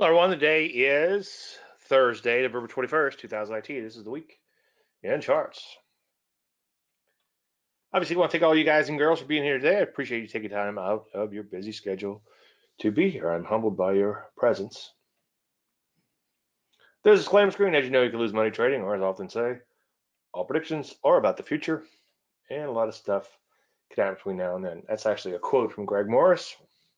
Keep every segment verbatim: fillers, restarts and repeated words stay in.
Hello, everyone. The day is Thursday, November twenty-first, two thousand nineteen. This is the week in charts. Obviously, I want to thank all you guys and girls for being here today. I appreciate you taking time out of your busy schedule to be here. I'm humbled by your presence. There's a disclaimer screen. As you know, you can lose money trading, or as I often say, all predictions are about the future, and a lot of stuff can happen between now and then. That's actually a quote from Greg Morris.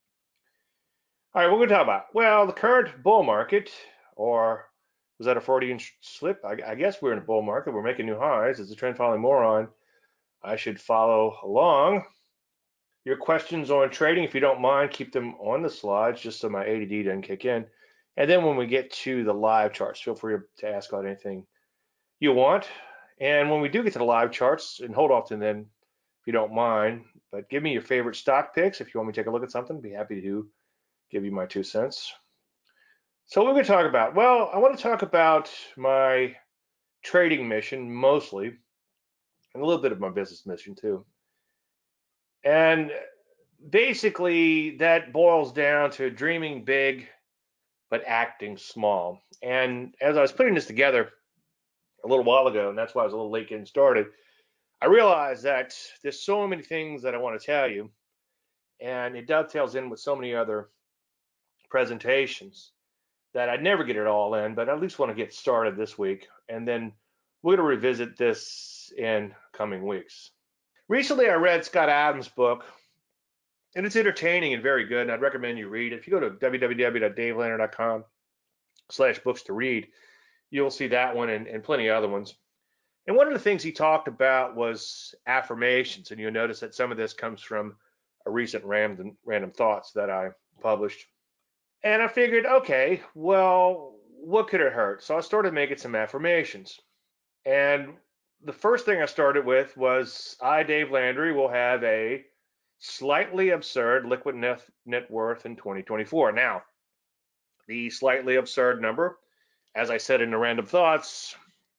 All right, what are we going to talk about? Well, the current bull market, or was that a Freudian slip? I, I guess we're in a bull market. We're making new highs. Is the trend following moron? I should follow along. Your questions on trading, if you don't mind, keep them on the slides just so my A D D doesn't kick in. And then when we get to the live charts, feel free to ask about anything you want. And when we do get to the live charts, and hold off to then if you don't mind, but give me your favorite stock picks. If you want me to take a look at something, I'd be happy to give you my two cents. So what are we going to talk about? Well, I want to talk about my trading mission mostly, and a little bit of my business mission too. And basically, that boils down to dreaming big, but acting small. And as I was putting this together a little while ago, and that's why I was a little late getting started, I realized that there's so many things that I want to tell you, and it dovetails in with so many other presentations that I'd never get it all in, but I at least want to get started this week. And then we're going to revisit this in coming weeks. Recently, I read Scott Adams' book, and it's entertaining and very good, and I'd recommend you read it. If you go to w w w dot dave landry dot com slash books to read, you'll see that one and, and plenty of other ones. And one of the things he talked about was affirmations, and you'll notice that some of this comes from a recent random, random thoughts that I published. And I figured, okay, well, what could it hurt? So I started making some affirmations. And the first thing I started with was I, Dave Landry, will have a slightly absurd liquid net, net worth in twenty twenty-four. Now, the slightly absurd number, as I said in the random thoughts,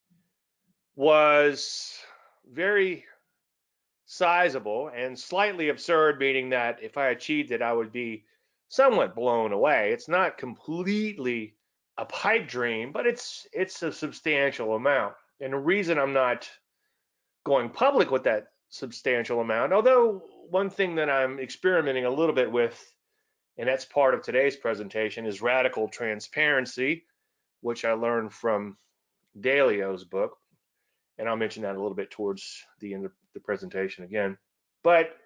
was very sizable and slightly absurd, meaning that if I achieved it, I would be somewhat blown away. It's not completely a pipe dream, but it's it's a substantial amount. And the reason I'm not going public with that substantial amount, although one thing that I'm experimenting a little bit with, and that's part of today's presentation, is radical transparency, which I learned from Dalio's book. And I'll mention that a little bit towards the end of the presentation again. But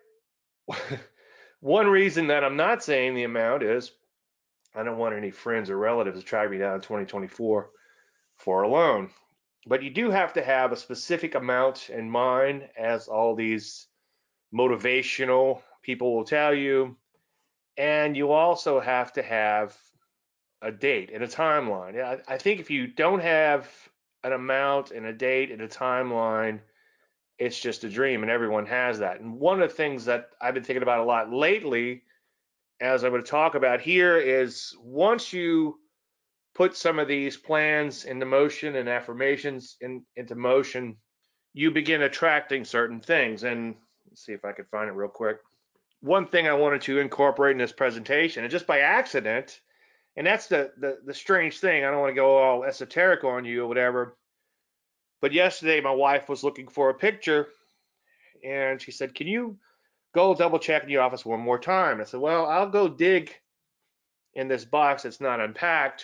one reason that I'm not saying the amount is I don't want any friends or relatives to track me down in twenty twenty-four for a loan. But you do have to have a specific amount in mind, as all these motivational people will tell you. And you also have to have a date and a timeline. I, I think if you don't have an amount and a date and a timeline, it's just a dream, and everyone has that. And one of the things that I've been thinking about a lot lately, as I'm going to talk about here, is once you put some of these plans into motion and affirmations in, into motion, you begin attracting certain things. And let's see if I can find it real quick. One thing I wanted to incorporate in this presentation, and just by accident, and that's the, the, the strange thing, I don't want to go all esoteric on you or whatever, but yesterday my wife was looking for a picture, and she said, can you go double check in the office one more time? I said, well, I'll go dig in this box that's not unpacked,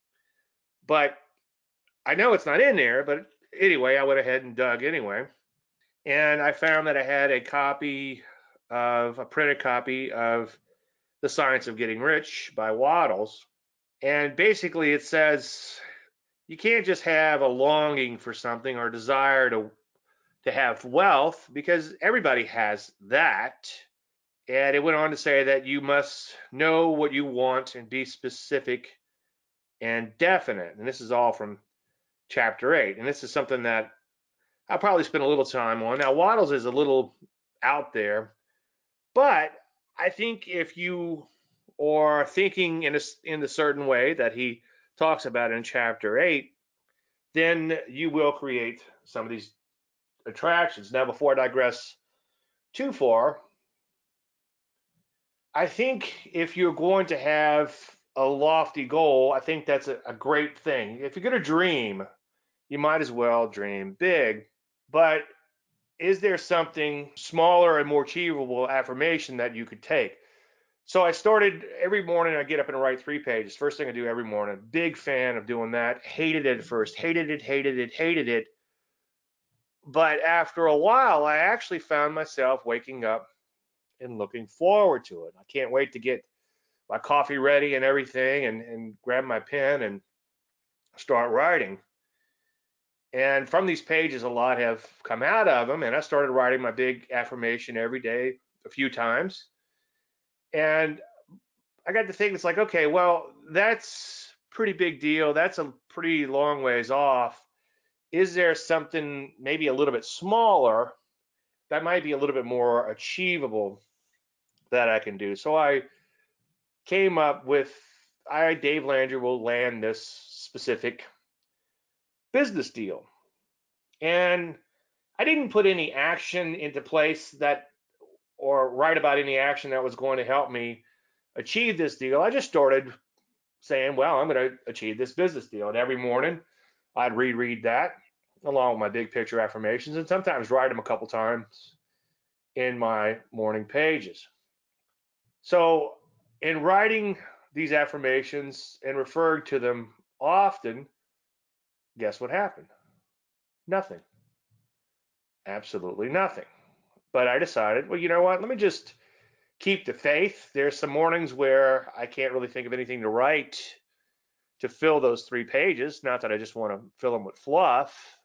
but I know it's not in there. But anyway, I went ahead and dug anyway, and I found that I had a copy of a printed copy of The Science of Getting Rich by Waddles. And basically it says you can't just have a longing for something or desire to to have wealth, because everybody has that. And it went on to say that you must know what you want and be specific and definite. And this is all from chapter eight. And this is something that I'll probably spend a little time on. Now, Waddles is a little out there, but I think if you are thinking in a, in a certain way that he talks about in chapter eight, then you will create some of these attractions. Now, before I digress too far, I think if you're going to have a lofty goal, I think that's a, a great thing. If you're going to dream, you might as well dream big. But is there something smaller and more achievable affirmation that you could take? So I started every morning, I get up and write three pages. First thing I do every morning. Big fan of doing that. Hated it at first. Hated it, hated it, hated it. But after a while, I actually found myself waking up and looking forward to it. I can't wait to get my coffee ready and everything and, and grab my pen and start writing. And from these pages, a lot have come out of them. And I started writing my big affirmation every day a few times. And I got to think, it's like, okay, well, that's pretty big deal. That's a pretty long ways off. Is there something maybe a little bit smaller that might be a little bit more achievable that I can do? So I came up with, I, Dave Landry, will land this specific business deal. And I didn't put any action into place that, or write about any action that was going to help me achieve this deal. I just started saying, well, I'm going to achieve this business deal. And every morning I'd reread that along with my big picture affirmations and sometimes write them a couple times in my morning pages. So in writing these affirmations and referring to them often, guess what happened? Nothing. Absolutely nothing. But I decided, well, you know what? Let me just keep the faith. There's some mornings where I can't really think of anything to write to fill those three pages. Not that I just want to fill them with fluff,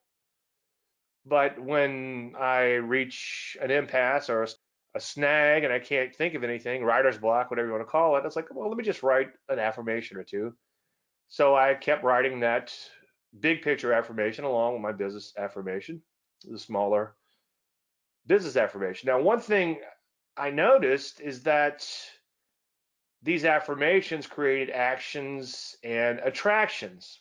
but when I reach an impasse or a, a snag and I can't think of anything, writer's block, whatever you want to call it, it's like, well, let me just write an affirmation or two. So I kept writing that big picture affirmation along with my business affirmation, the smaller business affirmation. Now, one thing I noticed is that these affirmations created actions and attractions.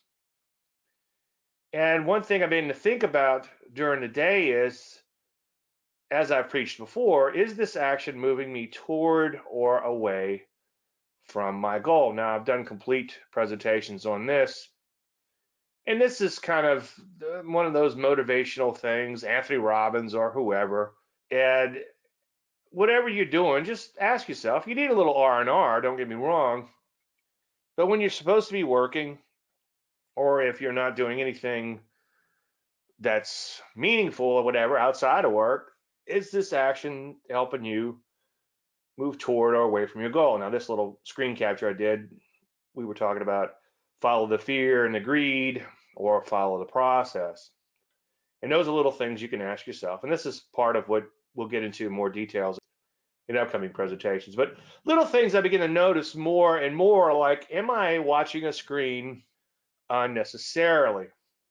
And one thing I've been to think about during the day is, as I've preached before, is this action moving me toward or away from my goal? Now, I've done complete presentations on this, and this is kind of one of those motivational things, Anthony Robbins or whoever. And whatever you're doing, just ask yourself, you need a little R and R, don't get me wrong, but when you're supposed to be working, or if you're not doing anything that's meaningful or whatever outside of work, is this action helping you move toward or away from your goal? Now, this little screen capture I did, we were talking about follow the fear and the greed or follow the process. And those are little things you can ask yourself. And this is part of what we'll get into more details in upcoming presentations. But little things I begin to notice more and more, like, am I watching a screen unnecessarily?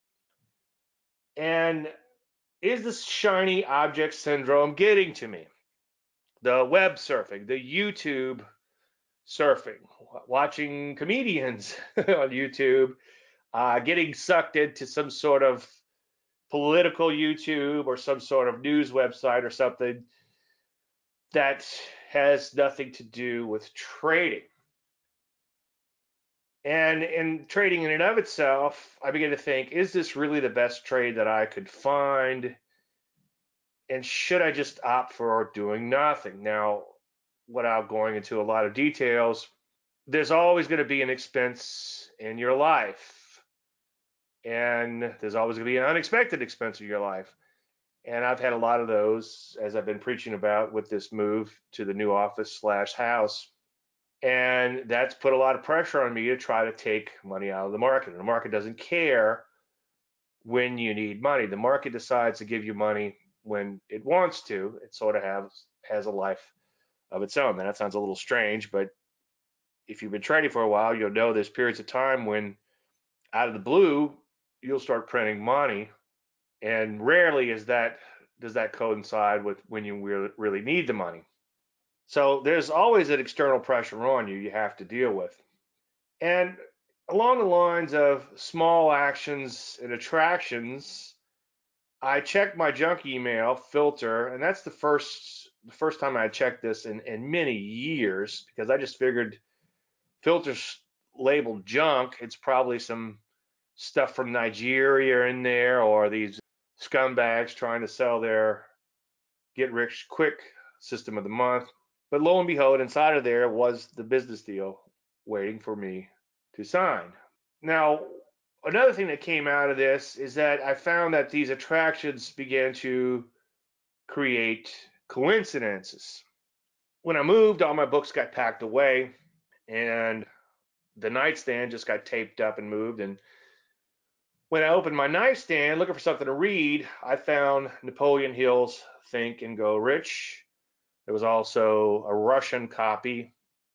And is this shiny object syndrome getting to me? The web surfing, the YouTube surfing, watching comedians on YouTube, uh, getting sucked into some sort of political YouTube or some sort of news website or something that has nothing to do with trading. And in trading in and of itself, I begin to think, is this really the best trade that I could find? And should I just opt for doing nothing? Now, without going into a lot of details, there's always going to be an expense in your life. And there's always going to be an unexpected expense in your life. And I've had a lot of those, as I've been preaching about with this move to the new office slash house. And that's put a lot of pressure on me to try to take money out of the market. And the market doesn't care when you need money. The market decides to give you money when it wants to. It sort of has, has a life of its own. Now, that sounds a little strange, but if you've been trading for a while, you'll know there's periods of time when out of the blue, you'll start printing money. And rarely is that does that coincide with when you really need the money. So there's always an external pressure on you you have to deal with. And along the lines of small actions and attractions, I checked my junk email filter, and that's the first the first time I checked this in, in many years, because I just figured filters labeled junk, it's probably some stuff from Nigeria in there, or these scumbags trying to sell their get rich quick system of the month. But lo and behold, inside of there was the business deal waiting for me to sign. Now, another thing that came out of this is that I found that these attractions began to create coincidences. When I moved, all my books got packed away, and the nightstand just got taped up and moved. And when I opened my nightstand looking for something to read, I found Napoleon Hill's Think and Go Rich. There was also a Russian copy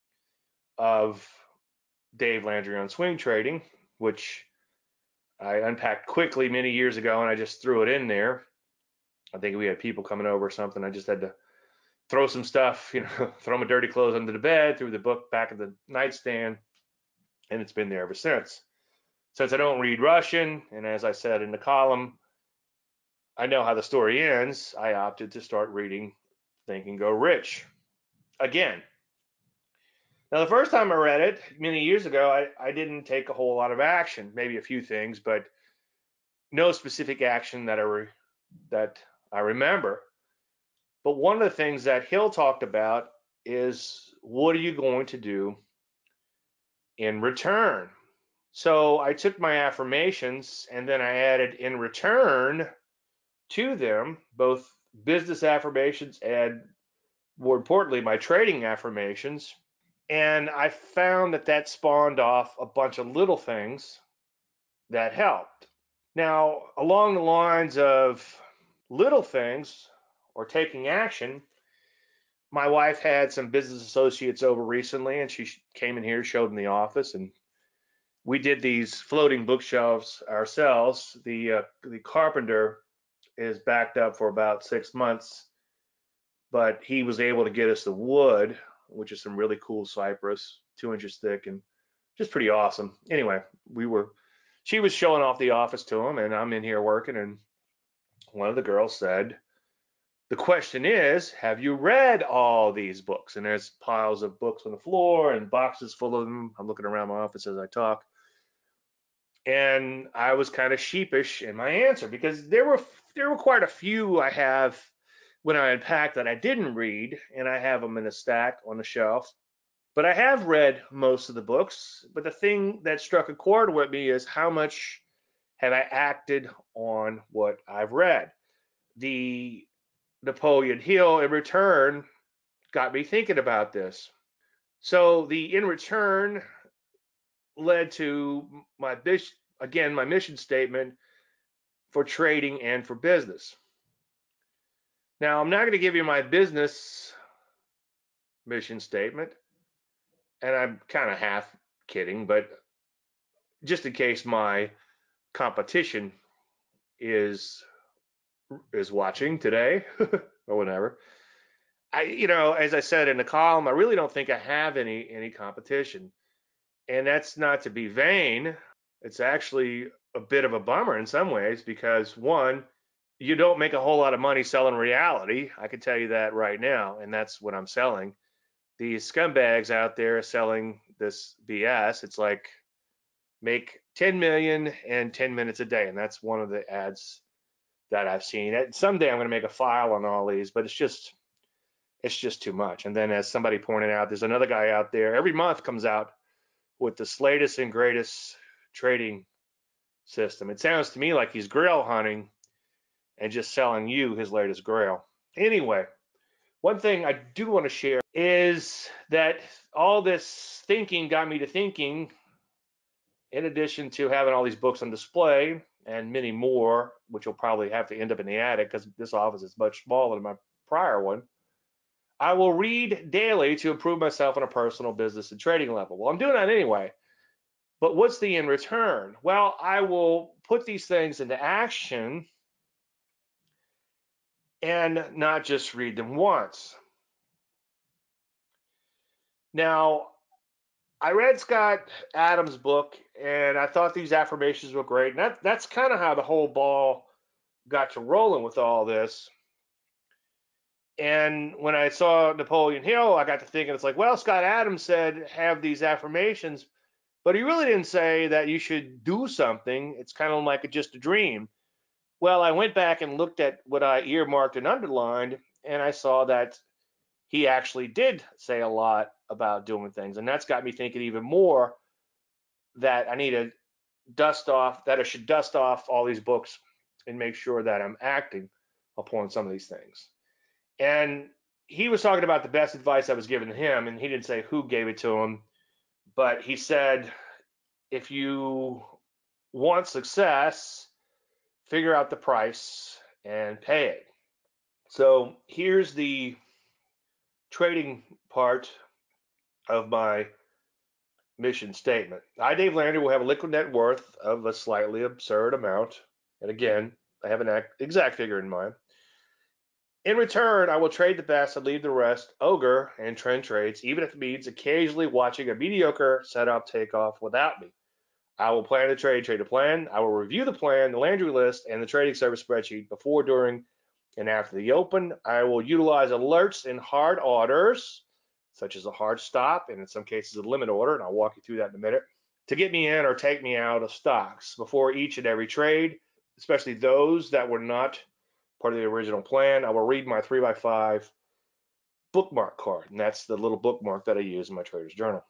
of Dave Landry on swing trading, which I unpacked quickly many years ago, and I just threw it in there. I think we had people coming over or something. I just had to throw some stuff, you know, throw my dirty clothes under the bed, threw the book back in the nightstand, and it's been there ever since. Since I don't read Russian, and as I said in the column, I know how the story ends, I opted to start reading Think and Go Rich again. Now, the first time I read it many years ago, I, I didn't take a whole lot of action, maybe a few things, but no specific action that I, re, that I remember. But one of the things that Hill talked about is, what are you going to do in return? So I took my affirmations and then I added in return to them both business affirmations and, more importantly, my trading affirmations. And I found that that spawned off a bunch of little things that helped. Now, along the lines of little things or taking action, my wife had some business associates over recently, and she came in here, showed in the office, and we did these floating bookshelves ourselves. The uh, the carpenter is backed up for about six months, but he was able to get us the wood, which is some really cool cypress, two inches thick, and just pretty awesome. Anyway, we were, she was showing off the office to him, and I'm in here working, and one of the girls said, the question is, have you read all these books? And there's piles of books on the floor and boxes full of them. I'm looking around my office as I talk. And I was kind of sheepish in my answer because there were there were quite a few I have when I unpacked that I didn't read, and I have them in a stack on the shelf. But I have read most of the books. But the thing that struck a chord with me is, how much have I acted on what I've read? The Napoleon Hill in return got me thinking about this. So the in return led to my again my mission statement for trading and for business. Now, I'm not going to give you my business mission statement, and I'm kind of half kidding, but just in case my competition is is watching today or whatever, I, you know, as I said in the column, I really don't think I have any any competition, and that's not to be vain. It's actually a bit of a bummer in some ways because, one, you don't make a whole lot of money selling reality. I can tell you that right now, and that's what I'm selling. These scumbags out there selling this B S, it's like make ten million in ten minutes a day, and that's one of the ads that I've seen. Someday I'm going to make a file on all these, but it's just it's just too much. And then, as somebody pointed out, there's another guy out there every month comes out with the latest and greatest trading system. It sounds to me like he's grail hunting and just selling you his latest grail. Anyway, one thing I do want to share is that all this thinking got me to thinking, in addition to having all these books on display and many more, which will probably have to end up in the attic because this office is much smaller than my prior one, I will read daily to improve myself on a personal, business, and trading level. Well, I'm doing that anyway. But what's the in return? Well, I will put these things into action and not just read them once. Now, I read Scott Adams' book, and I thought these affirmations were great. And that, that's kind of how the whole ball got to rolling with all this. And when I saw Napoleon Hill, I got to thinking, it's like, well, Scott Adams said have these affirmations, But he really didn't say that you should do something. It's kind of like a, just a dream. Well, I went back and looked at what I earmarked and underlined, and I saw that he actually did say a lot about doing things. And that's got me thinking even more that I need to dust off, that I should dust off all these books and make sure that I'm acting upon some of these things. And he was talking about the best advice I was given to him, and he didn't say who gave it to him, but he said, if you want success, figure out the price and pay it. So here's the trading part of my mission statement. I, Dave Landry, will have a liquid net worth of a slightly absurd amount. And again, I have an exact figure in mind. In return, I will trade the best and leave the rest ogre and trend trades, even if it means occasionally watching a mediocre setup take off without me. I will plan the trade, trade a plan. I will review the plan, the Landry list, and the trading service spreadsheet before, during, and after the open. I will utilize alerts and hard orders, such as a hard stop, and in some cases a limit order, and I'll walk you through that in a minute, to get me in or take me out of stocks before each and every trade, especially those that were not part of the original plan. I will read my three by five bookmark card, and that's the little bookmark that I use in my trader's journal.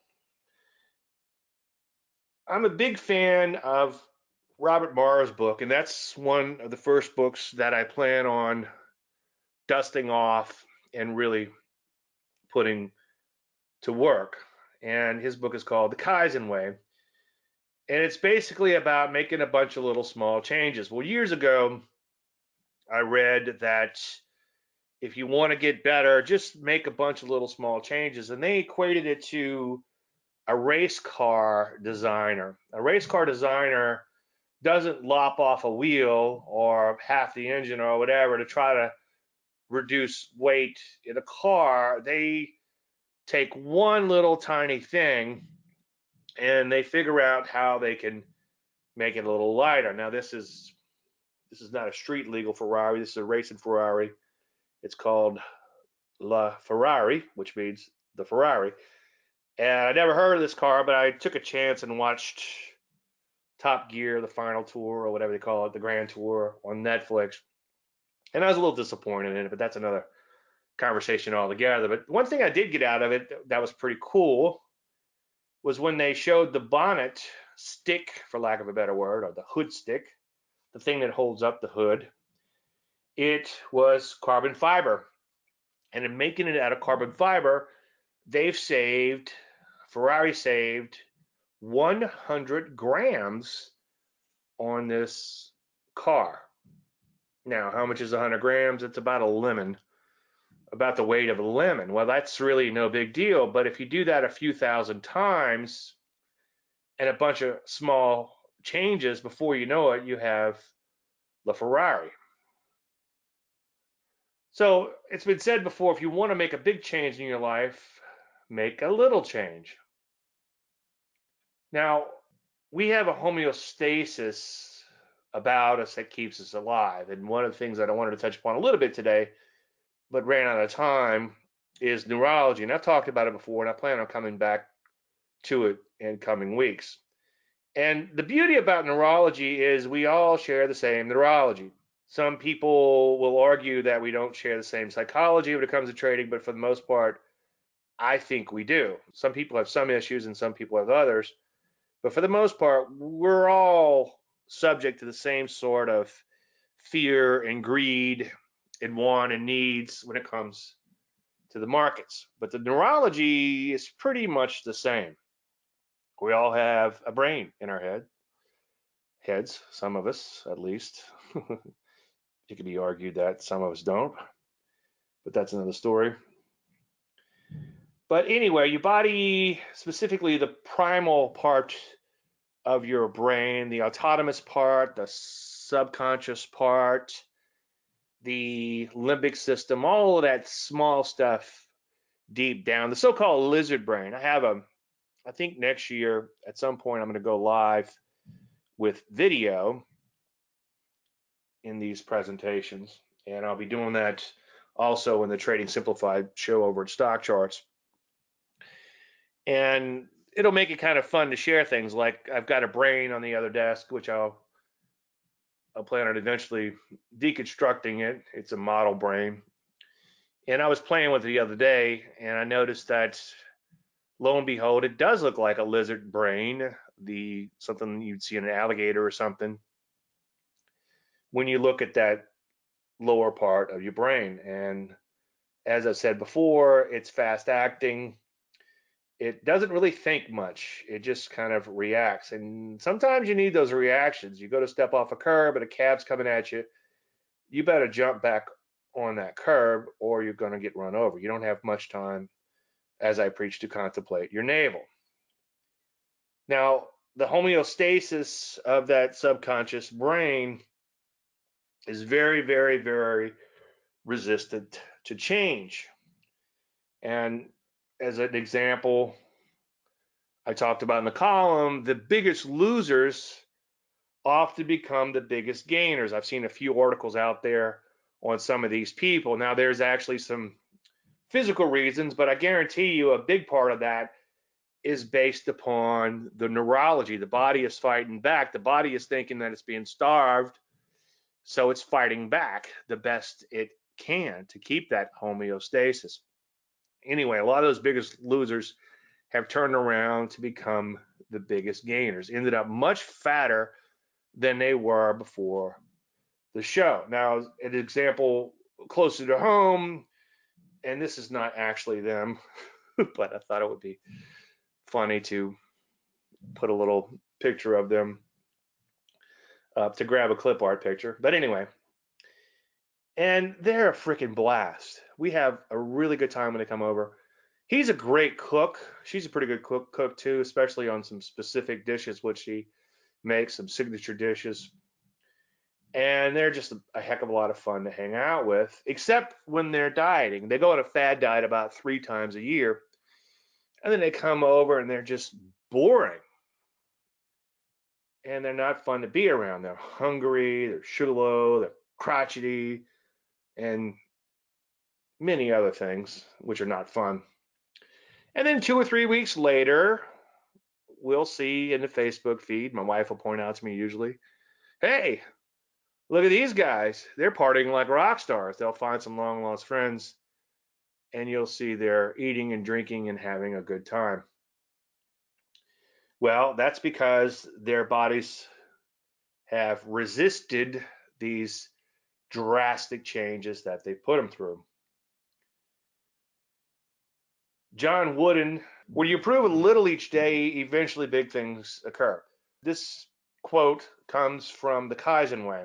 I'm a big fan of Robert Marr's book, and that's one of the first books that I plan on dusting off and really putting to work. And his book is called The Kaizen Way. And it's basically about making a bunch of little small changes. Well, years ago, I read that if you want to get better, just make a bunch of little small changes. And they equated it to a race car designer. A race car designer doesn't lop off a wheel or half the engine or whatever to try to reduce weight in a car. They take one little tiny thing and they figure out how they can make it a little lighter. Now this is this is not a street legal Ferrari. This is a racing Ferrari. It's called La Ferrari, which means the Ferrari. And I never heard of this car, but I took a chance and watched Top Gear, the final tour, or whatever they call it, the Grand Tour on Netflix. And I was a little disappointed in it, but that's another conversation altogether. But one thing I did get out of it that was pretty cool was when they showed the bonnet stick, for lack of a better word, or the hood stick, the thing that holds up the hood. It was carbon fiber. And in making it out of carbon fiber, they've saved, Ferrari saved one hundred grams on this car. Now, how much is one hundred grams? It's about a lemon, about the weight of a lemon. Well, that's really no big deal. But if you do that a few thousand times and a bunch of small changes, before you know it, you have the Ferrari. So it's been said before, if you want to make a big change in your life, make a little change. Now, we have a homeostasis about us that keeps us alive. And one of the things that I wanted to touch upon a little bit today, but ran out of time, is neurology. And I've talked about it before, and I plan on coming back to it in coming weeks. And the beauty about neurology is we all share the same neurology. Some people will argue that we don't share the same psychology when it comes to trading, but for the most part, I think we do. Some people have some issues and some people have others. But for the most part, we're all subject to the same sort of fear and greed and want and needs when it comes to the markets. But the neurology is pretty much the same. We all have a brain in our head, heads, some of us at least. It could be argued that some of us don't, but that's another story. But anyway, your body, specifically the primal part of your brain, the autonomous part, the subconscious part, the limbic system, all of that small stuff deep down, the so-called lizard brain. I have a, I think next year at some point I'm going to go live with video in these presentations, and I'll be doing that also in the Trading Simplified show over at Stock Charts. And it'll make it kind of fun to share things. Like I've got a brain on the other desk, which I'll I'll plan on eventually deconstructing it. It's a model brain. And I was playing with it the other day, and I noticed that lo and behold, it does look like a lizard brain, the something you'd see in an alligator or something, when you look at that lower part of your brain. And as I said before, it's fast acting. It doesn't really think much. It just kind of reacts. And sometimes you need those reactions. You go to step off a curb and a cab's coming at you. You better jump back on that curb or you're going to get run over. You don't have much time, as I preach, to contemplate your navel. Now, the homeostasis of that subconscious brain is very, very, very resistant to change. And as an example, I talked about in the column, the biggest losers often become the biggest gainers. I've seen a few articles out there on some of these people. Now, there's actually some physical reasons, but I guarantee you a big part of that is based upon the neurology. The body is fighting back. The body is thinking that it's being starved, so it's fighting back the best it can to keep that homeostasis. Anyway, a lot of those biggest losers have turned around to become the biggest gainers, ended up much fatter than they were before the show. Now, an example closer to home, and this is not actually them, but I thought it would be funny to put a little picture of them uh, to grab a clip art picture. But anyway, and they're a freaking blast. We have a really good time when they come over. He's a great cook. She's a pretty good cook, cook too, especially on some specific dishes, which she makes, some signature dishes. And they're just a, a heck of a lot of fun to hang out with, except when they're dieting. They go on a fad diet about three times a year, and then they come over and they're just boring. And they're not fun to be around. They're hungry, they're sugar low, they're crotchety, and many other things, which are not fun. And then two or three weeks later, we'll see in the Facebook feed, my wife will point out to me usually, hey, look at these guys. They're partying like rock stars. They'll find some long lost friends, and you'll see they're eating and drinking and having a good time. Well, that's because their bodies have resisted these drastic changes that they put them through. John Wooden, when you improve a little each day, eventually big things occur. This quote comes from the Kaizen Way.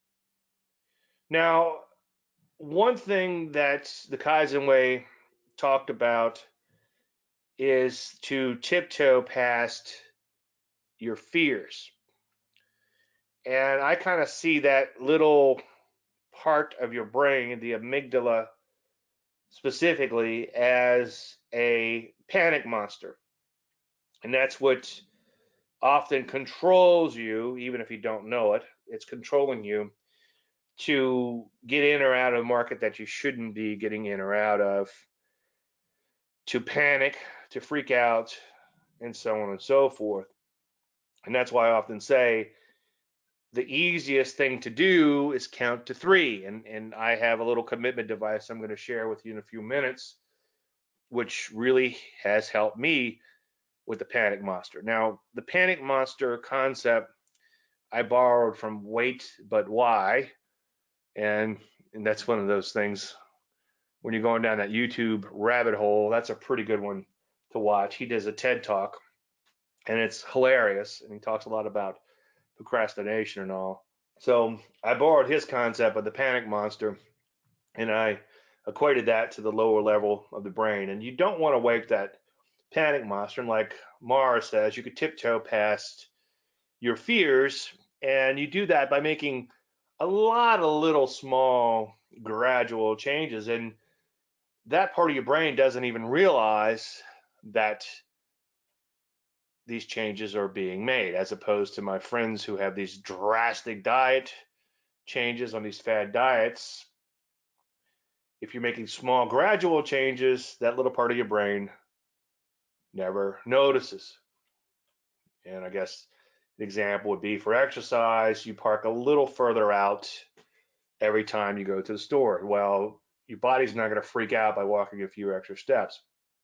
Now, one thing that the Kaizen Way talked about is to tiptoe past your fears. And I kind of see that little part of your brain, the amygdala specifically, as a panic monster. And that's what often controls you, even if you don't know it. It's controlling you to get in or out of a market that you shouldn't be getting in or out of, to panic, to freak out, and so on and so forth. And that's why I often say the easiest thing to do is count to three. And, and I have a little commitment device I'm going to share with you in a few minutes, which really has helped me with the panic monster. Now, the panic monster concept I borrowed from Wait But Why, and and that's one of those things when you're going down that YouTube rabbit hole, that's a pretty good one to watch. He does a TED talk, and it's hilarious, and he talks a lot about procrastination and all. So I borrowed his concept of the panic monster, and I equated that to the lower level of the brain. And you don't want to wake that panic monster. And like Mara says, you could tiptoe past your fears, and you do that by making a lot of little small gradual changes. And that part of your brain doesn't even realize that these changes are being made, as opposed to my friends who have these drastic diet changes on these fad diets. If you're making small gradual changes, that little part of your brain never notices. And I guess the example would be for exercise, you park a little further out every time you go to the store. Well, your body's not going to freak out by walking a few extra steps.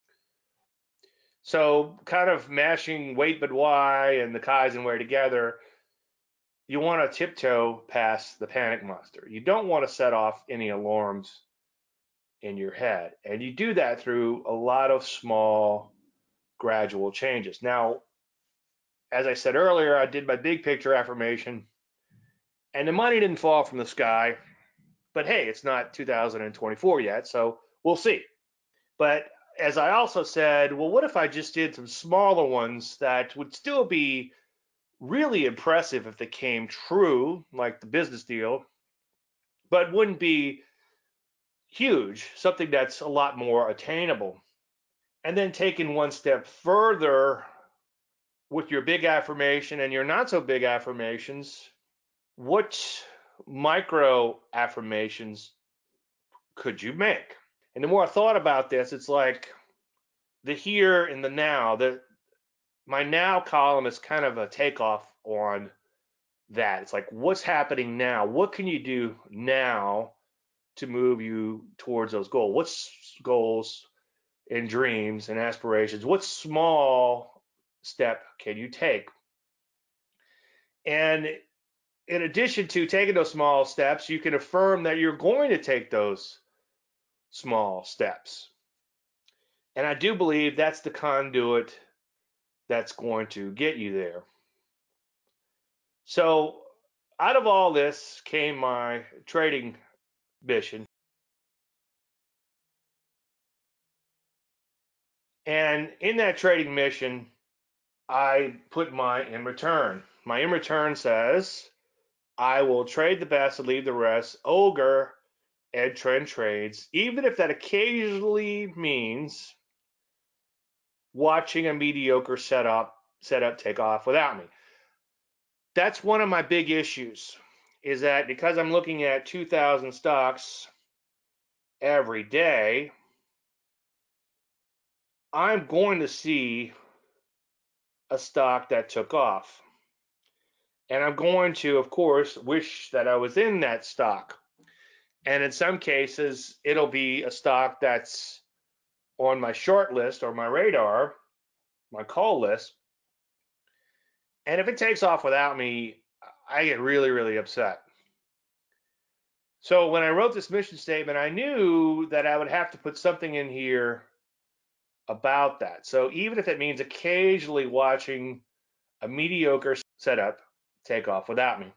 So, kind of mashing Wait But Why and the Kaizen Way together, you want to tiptoe past the panic monster. You don't want to set off any alarms in your head. And you do that through a lot of small, gradual changes. Now, as I said earlier, I did my big picture affirmation, and the money didn't fall from the sky. But hey, it's not two thousand twenty-four yet, so we'll see. But as I also said, well, what if I just did some smaller ones that would still be really impressive if they came true, like the business deal, but wouldn't be huge, something that's a lot more attainable. And then taking one step further with your big affirmation and your not so big affirmations, what micro affirmations could you make? And the more I thought about this, it's like the here and the now. The my now column is kind of a takeoff on that. It's like, what's happening now? What can you do now to move you towards those goals? What's goals and dreams and aspirations? What small step can you take? And in addition to taking those small steps, you can affirm that you're going to take those small steps. And I do believe that's the conduit that's going to get you there. So out of all this came my trading mission. And in that trading mission, I put my in return. My in return says, I will trade the best and leave the rest. Ogre and trend trades, even if that occasionally means watching a mediocre setup setup take off without me. That's one of my big issues, is that because I'm looking at two thousand stocks every day, I'm going to see a stock that took off. And I'm going to, of course, wish that I was in that stock. And in some cases, it'll be a stock that's on my short list or my radar, my call list. And if it takes off without me, I get really, really upset. So when I wrote this mission statement, I knew that I would have to put something in here about that. So even if it means occasionally watching a mediocre setup take off without me.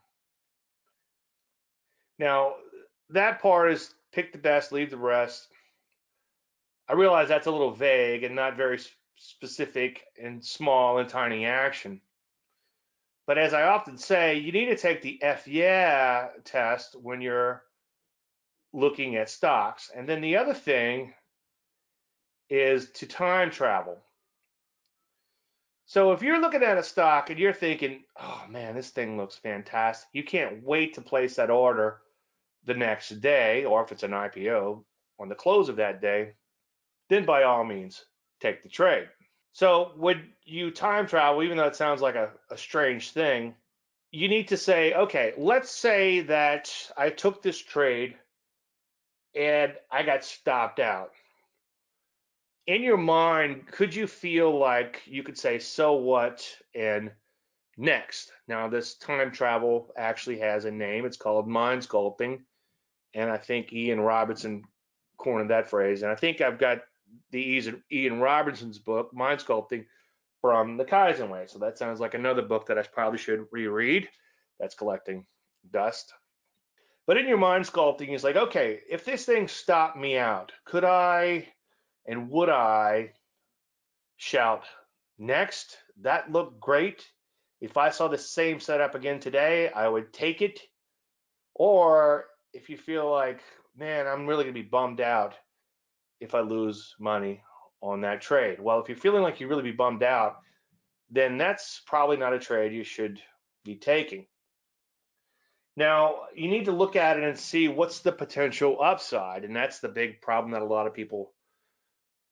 Now, that part is pick the best, leave the rest. I realize that's a little vague and not very specific and small and tiny action. But as I often say, you need to take the F yeah test when you're looking at stocks. And then the other thing is to time travel. So if you're looking at a stock and you're thinking, oh man, this thing looks fantastic, you can't wait to place that order the next day, or if it's an I P O, on the close of that day, then by all means, take the trade. So when you time travel, even though it sounds like a, a strange thing, you need to say, okay, let's say that I took this trade and I got stopped out. In your mind, could you feel like you could say, so what, and next? Now, this time travel actually has a name. It's called mind sculpting. And I think Ian Robinson coined that phrase. And I think I've got the Ian Robinson's book, Mind Sculpting, from the Kaizen Way. So that sounds like another book that I probably should reread. That's collecting dust. But in your mind sculpting, it's like, okay, if this thing stopped me out, could I and would I shout, next? That looked great. If I saw the same setup again today, I would take it. Or if you feel like, man, I'm really going to be bummed out if I lose money on that trade. Well, if you're feeling like you really be bummed out, then that's probably not a trade you should be taking. Now, you need to look at it and see what's the potential upside, and that's the big problem that a lot of people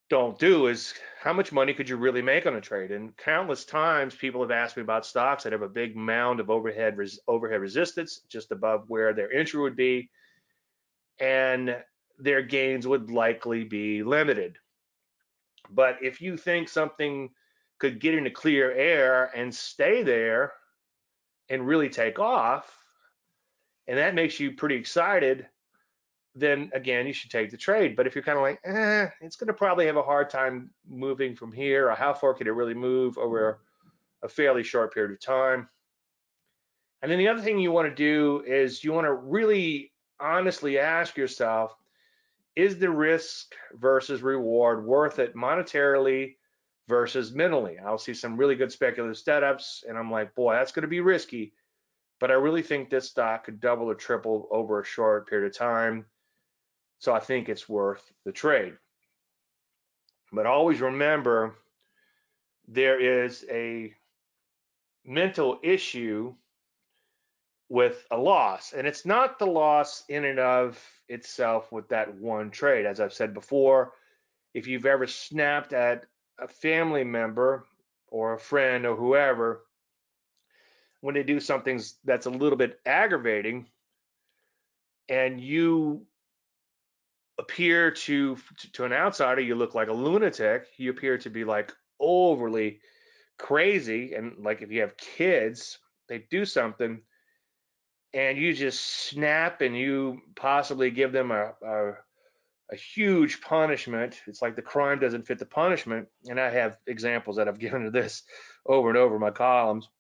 don't do is how much money could you really make on a trade? And countless times people have asked me about stocks that have a big mound of overhead res- overhead resistance just above where their entry would be, and their gains would likely be limited. But if you think something could get into clear air and stay there and really take off, and that makes you pretty excited, then again, you should take the trade. But if you're kind of like, eh, it's going to probably have a hard time moving from here, or how far could it really move over a fairly short period of time? And then the other thing you want to do is you want to really honestly ask yourself, is the risk versus reward worth it monetarily versus mentally? I'll see some really good speculative setups, and I'm like, boy, that's going to be risky, but I really think this stock could double or triple over a short period of time. So I think it's worth the trade. But always remember, there is a mental issue with a loss, and it's not the loss in and of itself with that one trade. As I've said before, if you've ever snapped at a family member or a friend or whoever when they do something that's a little bit aggravating, and you appear to to an outsider, you look like a lunatic, you appear to be like overly crazy, and like if you have kids, they do something and you just snap and you possibly give them a, a a huge punishment. It's like the crime doesn't fit the punishment. And I have examples that I've given of this over and over in my columns.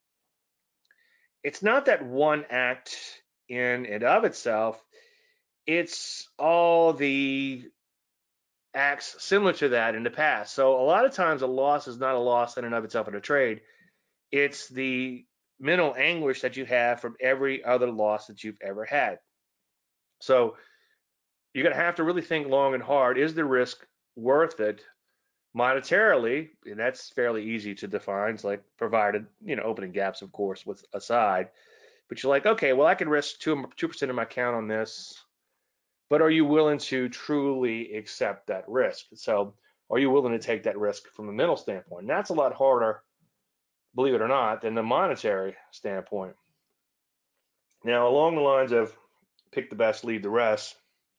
It's not that one act in and of itself, it's all the acts similar to that in the past. So a lot of times a loss is not a loss in and of itself in a trade. It's the mental anguish that you have from every other loss that you've ever had. So you're going to have to really think long and hard. Is the risk worth it monetarily? And that's fairly easy to define. It's like provided, you know, opening gaps, of course, with aside. But you're like, okay, well, I can risk two two percent of my account on this. But are you willing to truly accept that risk? So are you willing to take that risk from a mental standpoint? And that's a lot harder, believe it or not, than the monetary standpoint. Now, along the lines of pick the best, leave the rest,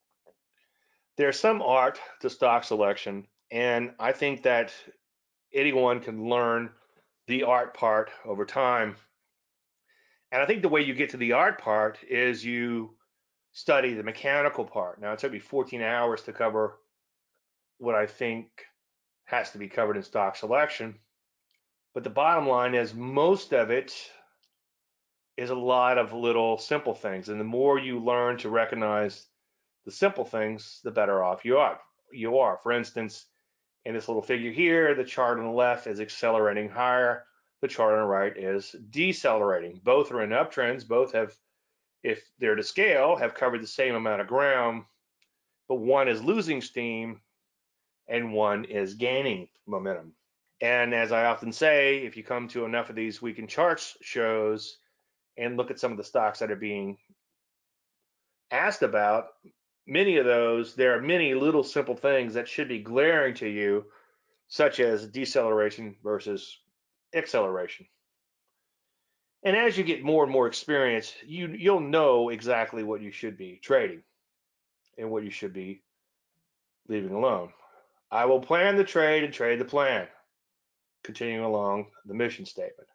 there's some art to stock selection, and I think that anyone can learn the art part over time. And I think the way you get to the art part is you study the mechanical part. Now, it took me fourteen hours to cover what I think has to be covered in stock selection. But the bottom line is most of it is a lot of little simple things. And the more you learn to recognize the simple things, the better off you are. You are. For instance, in this little figure here, the chart on the left is accelerating higher. The chart on the right is decelerating. Both are in uptrends. Both have, if they're to scale, have covered the same amount of ground, but one is losing steam and one is gaining momentum. And as I often say, if you come to enough of these weekend charts shows and look at some of the stocks that are being asked about, many of those, there are many little simple things that should be glaring to you, such as deceleration versus acceleration. And as you get more and more experience, you you'll know exactly what you should be trading and what you should be leaving alone. I will plan the trade and trade the plan, continuing along the mission statement.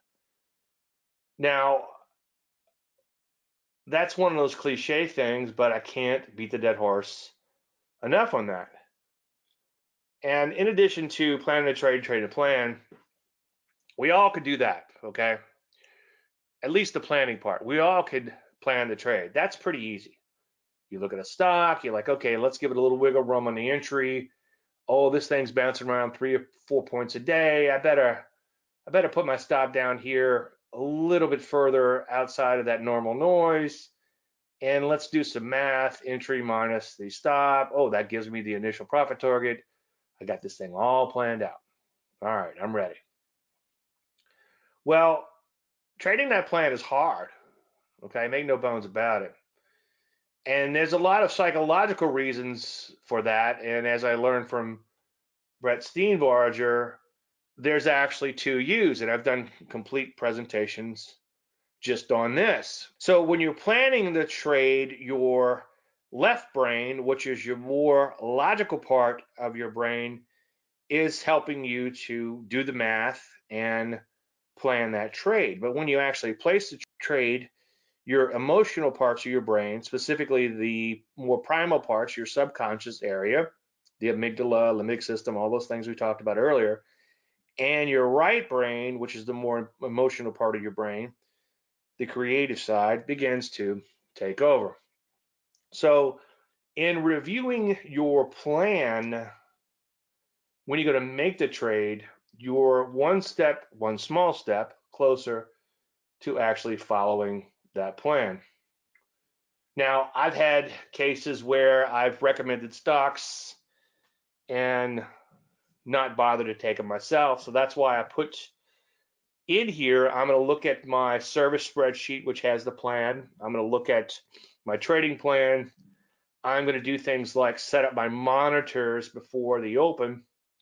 Now, that's one of those cliche things, but I can't beat the dead horse enough on that. And in addition to planning a trade, trade a plan, we all could do that, okay? At least the planning part. We all could plan the trade. That's pretty easy. You look at a stock, you're like, okay, let's give it a little wiggle room on the entry. Oh, this thing's bouncing around three or four points a day. I better, I better put my stop down here a little bit further outside of that normal noise. And let's do some math. Entry minus the stop. Oh, that gives me the initial profit target. I got this thing all planned out. All right, I'm ready. Well, trading that plan is hard. Okay, make no bones about it. And there's a lot of psychological reasons for that. And as I learned from Brett Steenbarger, there's actually two U's, and I've done complete presentations just on this. So when you're planning the trade, your left brain, which is your more logical part of your brain, is helping you to do the math and plan that trade. But when you actually place the trade, your emotional parts of your brain, specifically the more primal parts, your subconscious area, the amygdala, limbic system, all those things we talked about earlier, and your right brain, which is the more emotional part of your brain, the creative side, begins to take over. So in reviewing your plan, when you go to make the trade, you're one step, one small step closer to actually following that plan. Now, I've had cases where I've recommended stocks and not bothered to take them myself. So that's why I put in here, I'm going to look at my service spreadsheet, which has the plan. I'm going to look at my trading plan. I'm going to do things like set up my monitors before the open.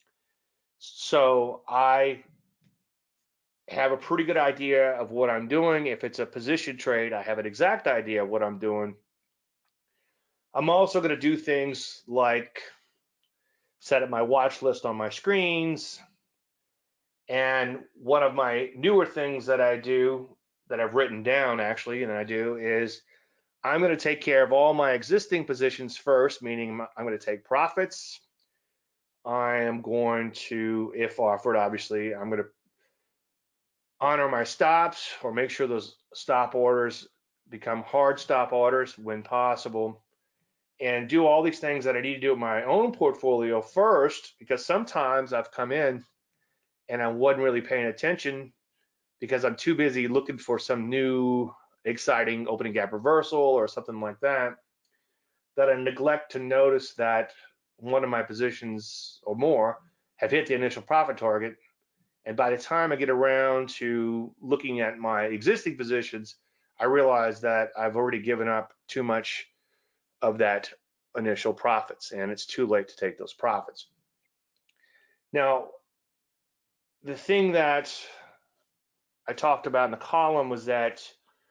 So I have a pretty good idea of what I'm doing. If it's a position trade, I have an exact idea of what I'm doing. I'm also going to do things like set up my watch list on my screens. And one of my newer things that I do, that I've written down actually, and I do, is I'm going to take care of all my existing positions first, meaning I'm going to take profits. I am going to, if offered, obviously, I'm going to honor my stops or make sure those stop orders become hard stop orders when possible, and do all these things that I need to do with my own portfolio first, because sometimes I've come in and I wasn't really paying attention because I'm too busy looking for some new exciting opening gap reversal or something like that, that I neglect to notice that one of my positions or more have hit the initial profit target. And by the time I get around to looking at my existing positions, I realize that I've already given up too much of that initial profits, and it's too late to take those profits. Now, the thing that I talked about in the column was that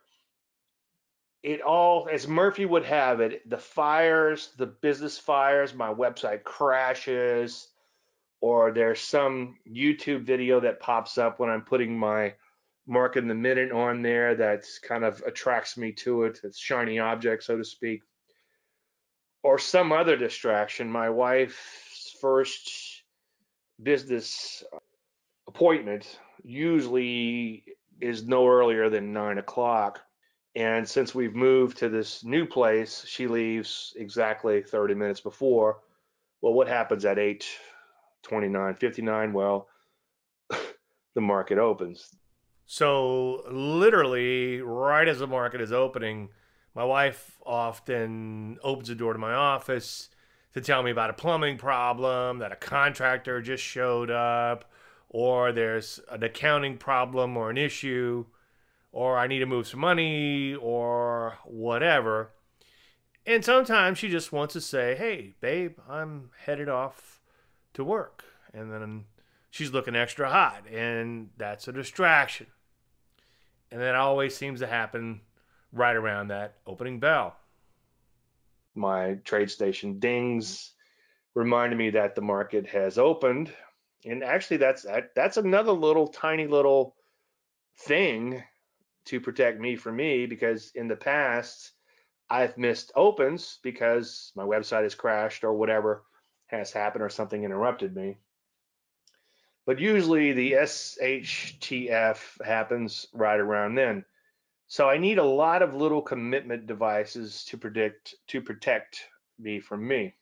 it all, as Murphy would have it, the fires, the business fires, my website crashes, or there's some YouTube video that pops up when I'm putting my mark in the minute on there that kind of attracts me to it. It's shiny object, so to speak, or some other distraction. My wife's first business appointment usually is no earlier than nine o'clock. And since we've moved to this new place, she leaves exactly thirty minutes before. Well, what happens at eight twenty-nine, fifty-nine? Well, the market opens. So literally right as the market is opening, my wife often opens the door to my office to tell me about a plumbing problem, that a contractor just showed up, or there's an accounting problem or an issue, or I need to move some money or whatever. And sometimes she just wants to say, hey, babe, I'm headed off to work. And then she's looking extra hot, and that's a distraction. And that always seems to happen right around that opening bell. My trade station dings, reminding me that the market has opened. And actually, that's that's another little tiny little thing to protect me from me, because in the past I've missed opens because my website has crashed or whatever has happened or something interrupted me. But usually the S H T F happens right around then. So I need a lot of little commitment devices to predict to protect me from me.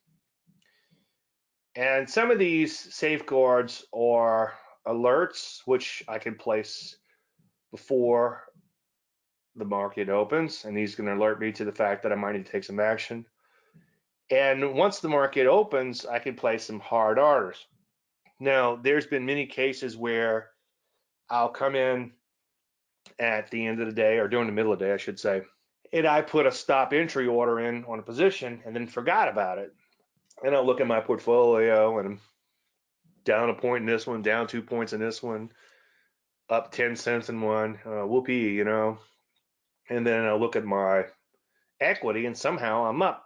And some of these safeguards are alerts, which I can place before the market opens, and these are going to alert me to the fact that I might need to take some action. And once the market opens, I can place some hard orders. Now, there's been many cases where I'll come in at the end of the day, or during the middle of the day, I should say, and I put a stop entry order in on a position and then forgot about it. And I'll look at my portfolio and I'm down a point in this one, down two points in this one, up ten cents in one, uh, whoopee, you know. And then I look at my equity and somehow I'm up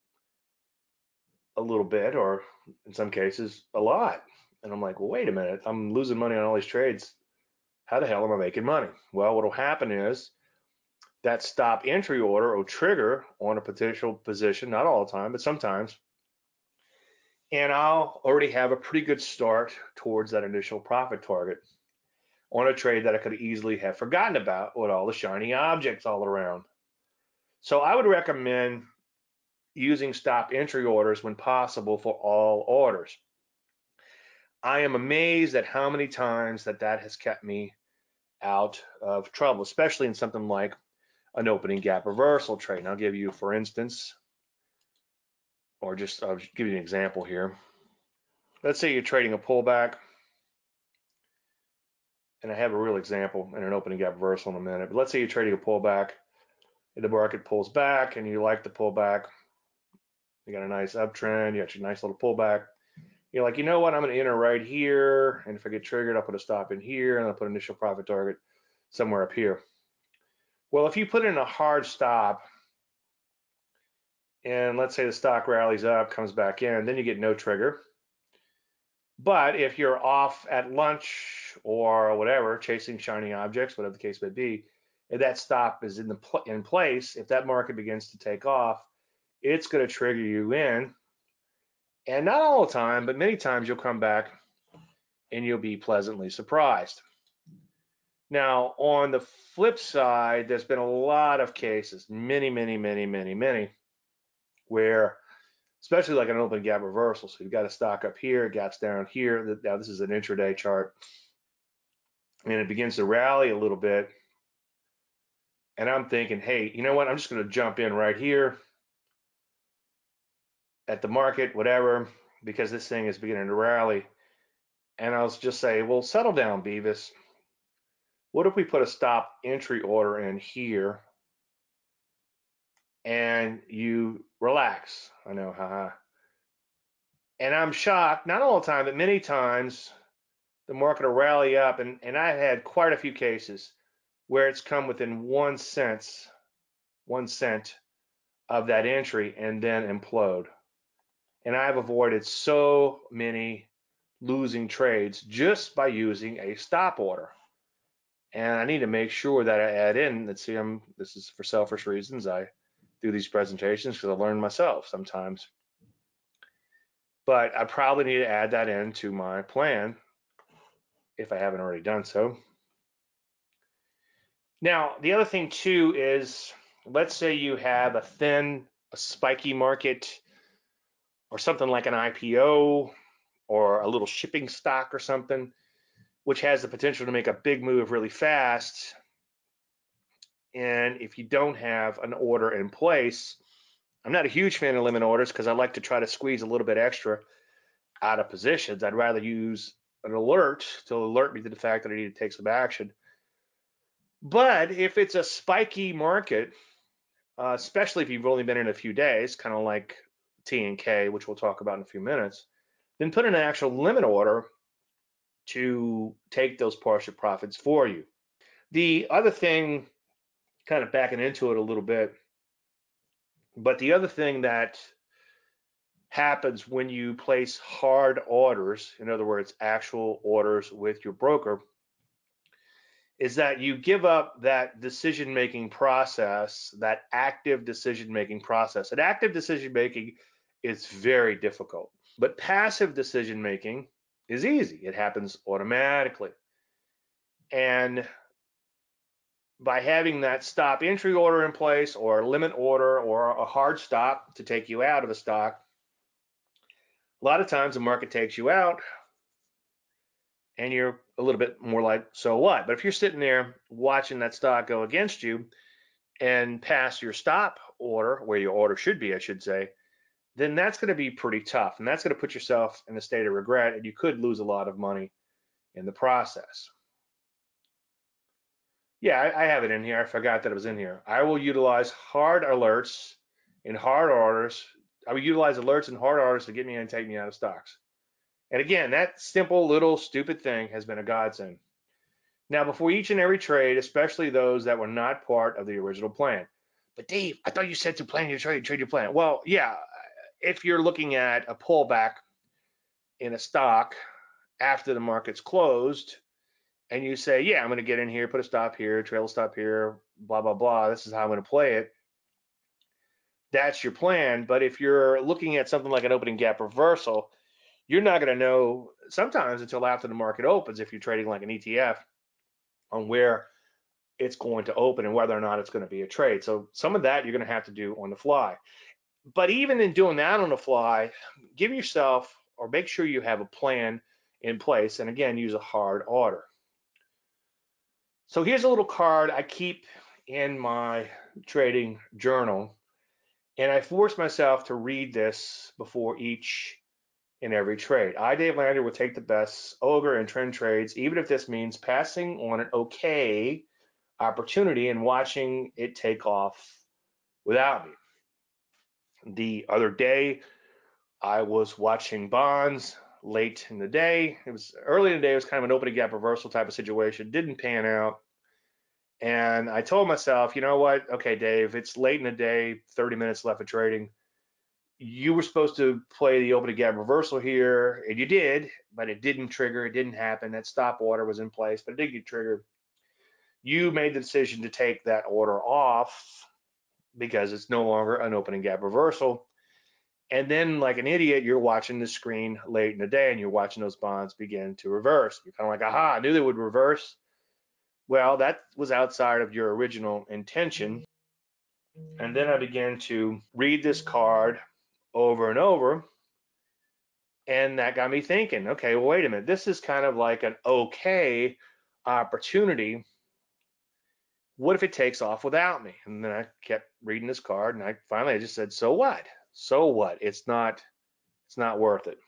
a little bit, or in some cases, a lot. And I'm like, well, wait a minute, I'm losing money on all these trades. How the hell am I making money? Well, what will happen is that stop entry order will trigger on a potential position, not all the time, but sometimes. And I'll already have a pretty good start towards that initial profit target on a trade that I could easily have forgotten about with all the shiny objects all around. So I would recommend using stop entry orders when possible for all orders. I am amazed at how many times that that has kept me out of trouble, especially in something like an opening gap reversal trade. And I'll give you, for instance, or just I'll give you an example here. Let's say you're trading a pullback, and I have a real example in an opening gap reversal in a minute, but let's say you're trading a pullback, and the market pulls back, and you like the pullback. You got a nice uptrend, you got your nice little pullback. You're like, you know what, I'm going to enter right here, and if I get triggered, I'll put a stop in here, and I'll put an initial profit target somewhere up here. Well, if you put in a hard stop, and let's say the stock rallies up, comes back in, then you get no trigger. But if you're off at lunch or whatever, chasing shiny objects, whatever the case may be, if that stop is in the pl in place, if that market begins to take off, it's going to trigger you in. And not all the time, but many times you'll come back and you'll be pleasantly surprised. Now, on the flip side, there's been a lot of cases, many, many, many, many, many, where, especially like an open gap reversal, so you've got a stock up here, gaps down here. Now, this is an intraday chart, and it begins to rally a little bit. And I'm thinking, hey, you know what? I'm just going to jump in right here at the market, whatever, because this thing is beginning to rally. And I'll just say, well, settle down, Beavis. What if we put a stop entry order in here and you relax? I know, haha. And I'm shocked, not all the time, but many times the market will rally up. And, and I've had quite a few cases where it's come within one cent, one cent of that entry and then implode. And I've avoided so many losing trades just by using a stop order. And I need to make sure that I add in, let's see, I'm, this is for selfish reasons. I do these presentations because I learn myself sometimes. But I probably need to add that into my plan if I haven't already done so. Now, the other thing too is, let's say you have a thin, a spiky market or something like an I P O or a little shipping stock or something, which has the potential to make a big move really fast. And if you don't have an order in place, I'm not a huge fan of limit orders because I like to try to squeeze a little bit extra out of positions. I'd rather use an alert to alert me to the fact that I need to take some action. But if it's a spiky market, uh, especially if you've only been in a few days, kind of like T N K, which we'll talk about in a few minutes, then put in an actual limit order to take those partial profits for you. The other thing, kind of backing into it a little bit, but the other thing that happens when you place hard orders, in other words, actual orders with your broker, is that you give up that decision-making process, that active decision-making process. And active decision-making is very difficult, but passive decision-making is easy. It happens automatically. And by having that stop entry order in place or a limit order or a hard stop to take you out of a stock, a lot of times the market takes you out and you're a little bit more like, so what? But if you're sitting there watching that stock go against you and pass your stop order, where your order should be, I should say, then that's going to be pretty tough. And that's going to put yourself in a state of regret, and you could lose a lot of money in the process. Yeah, I, I have it in here. I forgot that it was in here. I will utilize hard alerts in hard orders. I will utilize alerts and hard orders to get me and take me out of stocks. And again, that simple little stupid thing has been a godsend. Now, before each and every trade, especially those that were not part of the original plan. But Dave, I thought you said to plan your trade, trade your plan. Well, yeah, if you're looking at a pullback in a stock after the market's closed, and you say, yeah, I'm going to get in here, put a stop here, trail stop here, blah, blah, blah. This is how I'm going to play it. That's your plan. But if you're looking at something like an opening gap reversal, you're not going to know sometimes until after the market opens, if you're trading like an E T F, on where it's going to open and whether or not it's going to be a trade. So some of that you're going to have to do on the fly. But even in doing that on the fly, give yourself or make sure you have a plan in place. And again, use a hard order. So here's a little card I keep in my trading journal. And I force myself to read this before each and every trade. I, Dave Lander, will take the best ogre and trend trades, even if this means passing on an okay opportunity and watching it take off without me. The other day, I was watching bonds late in the day. It was early in the day. It was kind of an opening gap reversal type of situation. Didn't pan out. And I told myself, you know what? Okay, Dave, it's late in the day, thirty minutes left of trading. You were supposed to play the opening gap reversal here, and you did, but it didn't trigger. It didn't happen. That stop order was in place, but it did get triggered. You made the decision to take that order off because it's no longer an opening gap reversal. And then, like an idiot, you're watching the screen late in the day and you're watching those bonds begin to reverse. You're kind of like, aha, I knew they would reverse. Well, that was outside of your original intention. And then I began to read this card over and over. And that got me thinking, okay, well, wait a minute. This is kind of like an okay opportunity. What if it takes off without me? And then I kept reading this card, and I finally I just said, so what? So what? It's not, it's not worth it.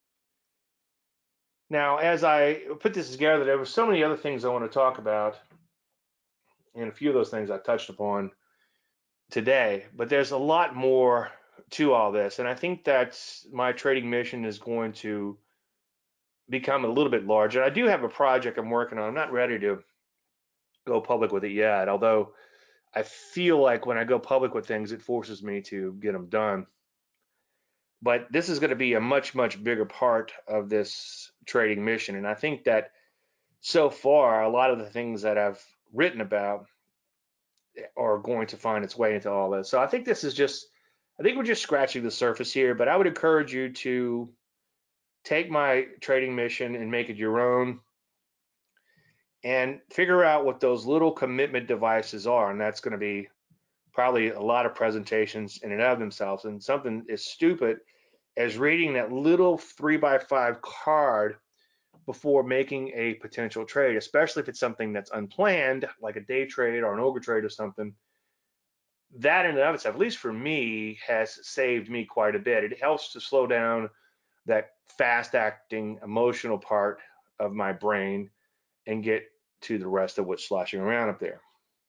Now, as I put this together, there were so many other things I want to talk about, and a few of those things I touched upon today, but there's a lot more to all this. And I think that my trading mission is going to become a little bit larger. I do have a project I'm working on. I'm not ready to go public with it yet, although I feel like when I go public with things, it forces me to get them done. But this is going to be a much, much bigger part of this trading mission. And I think that so far, a lot of the things that I've written about are going to find its way into all this. So I think this is just, I think we're just scratching the surface here, but I would encourage you to take my trading mission and make it your own and figure out what those little commitment devices are. And that's going to be probably a lot of presentations in and of themselves. And something as stupid as reading that little three by five card before making a potential trade, especially if it's something that's unplanned, like a day trade or an ogre trade or something. That in and of itself, at least for me, has saved me quite a bit. It helps to slow down that fast acting emotional part of my brain and get to the rest of what's sloshing around up there.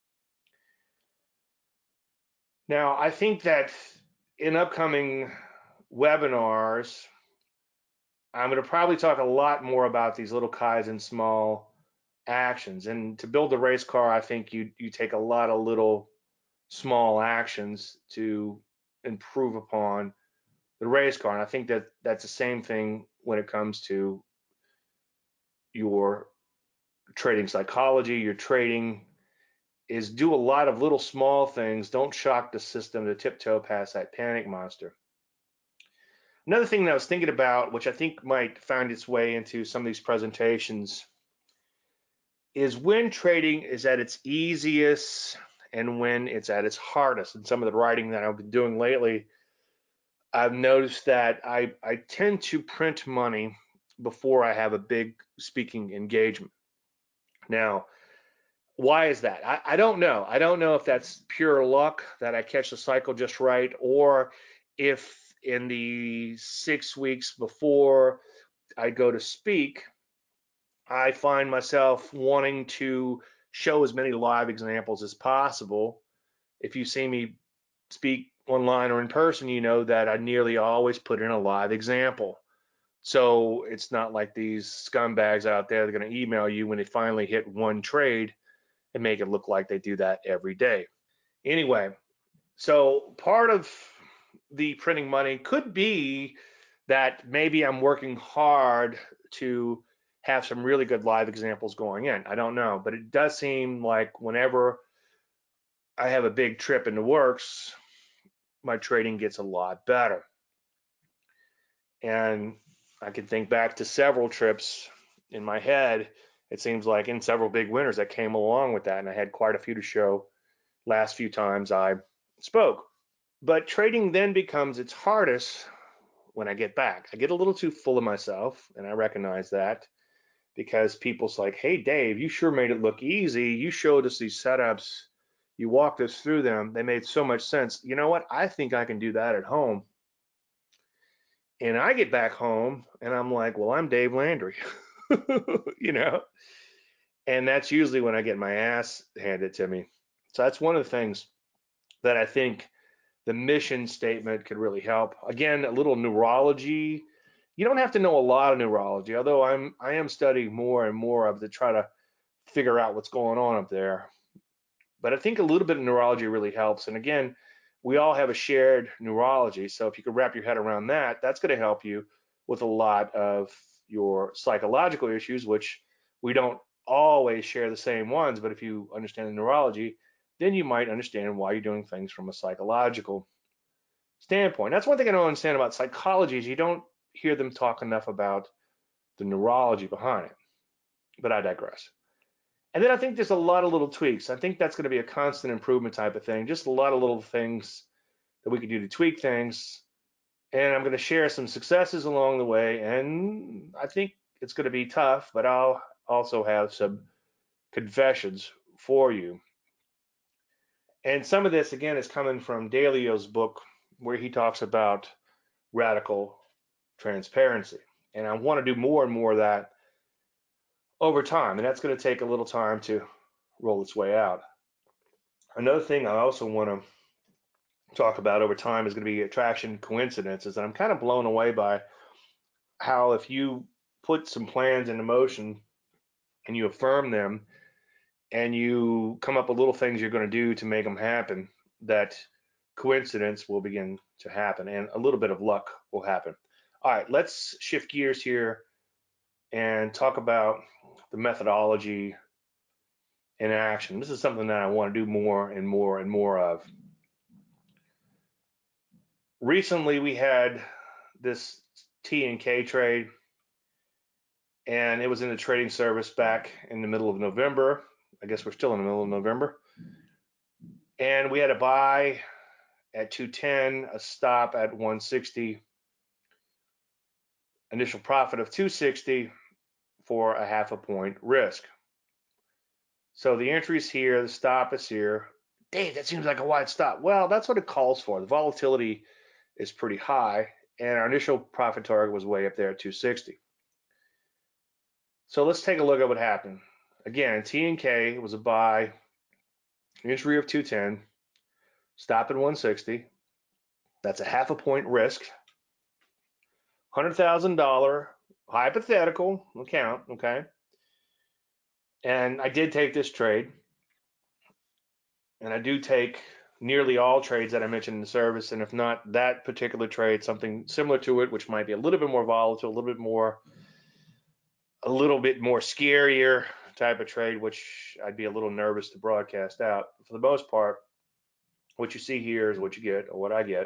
Now, I think that in upcoming webinars, I'm going to probably talk a lot more about these little Kaizen small actions. And to build a race car, I think you you take a lot of little small actions to improve upon the race car. And I think that that's the same thing when it comes to your trading psychology, your trading is do a lot of little small things. Don't shock the system to tiptoe past that panic monster. Another thing that I was thinking about, which I think might find its way into some of these presentations, is when trading is at its easiest and when it's at its hardest. And some of the writing that I've been doing lately, I've noticed that I, I tend to print money before I have a big speaking engagement. Now, why is that? I, I don't know. I don't know if that's pure luck that I catch the cycle just right, or if in the six weeks before I go to speak, I find myself wanting to show as many live examples as possible. If you see me speak online or in person, you know that I nearly always put in a live example. So it's not like these scumbags out there that are going to email you when they finally hit one trade and make it look like they do that every day. Anyway, so part of the printing money could be that maybe I'm working hard to have some really good live examples going in. I don't know, but it does seem like whenever I have a big trip in the works, my trading gets a lot better. And I can think back to several trips in my head. It seems like in several big winners that came along with that, and I had quite a few to show last few times I spoke. But trading then becomes its hardest when I get back. I get a little too full of myself, and I recognize that because people's like, hey, Dave, you sure made it look easy. You showed us these setups. You walked us through them. They made so much sense. You know what? I think I can do that at home. And I get back home and I'm like, well, I'm Dave Landry, you know? And that's usually when I get my ass handed to me. So that's one of the things that I think the mission statement could really help. Again, a little neurology. You don't have to know a lot of neurology, although I'm I am studying more and more of to try to figure out what's going on up there. But I think a little bit of neurology really helps. And again, we all have a shared neurology. So if you could wrap your head around that, that's going to help you with a lot of your psychological issues, which we don't always share the same ones. But if you understand the neurology, then you might understand why you're doing things from a psychological standpoint. That's one thing I don't understand about psychology is you don't hear them talk enough about the neurology behind it. But I digress. And then I think there's a lot of little tweaks. I think that's going to be a constant improvement type of thing. Just a lot of little things that we could do to tweak things. And I'm going to share some successes along the way. And I think it's going to be tough, but I'll also have some confessions for you. And some of this, again, is coming from Dalio's book, where he talks about radical transparency. And I want to do more and more of that over time. And that's going to take a little time to roll its way out. Another thing I also want to talk about over time is going to be attraction coincidences. And I'm kind of blown away by how if you put some plans into motion and you affirm them and you come up with little things you're going to do to make them happen, that coincidence will begin to happen and a little bit of luck will happen. All right, let's shift gears here and talk about the methodology in action. This is something that I want to do more and more and more of. Recently, we had this T and K trade, and it was in the trading service back in the middle of November. I guess we're still in the middle of November. And we had a buy at two ten, a stop at one sixty, initial profit of two sixty for a half a point risk. So the entry's here, the stop is here. Dave, that seems like a wide stop. Well, that's what it calls for. The volatility is pretty high, and our initial profit target was way up there at two sixty. So let's take a look at what happened. Again, T and K was a buy, entry of two ten, stop at one sixty. That's a half a point risk. one hundred thousand dollars hypothetical account, okay? And I did take this trade. And I do take nearly all trades that I mentioned in the service. And if not that particular trade, something similar to it, which might be a little bit more volatile, a little bit more, a little bit more scarier type of trade, which I'd be a little nervous to broadcast out. For the most part, what you see here is what you get, or what I get.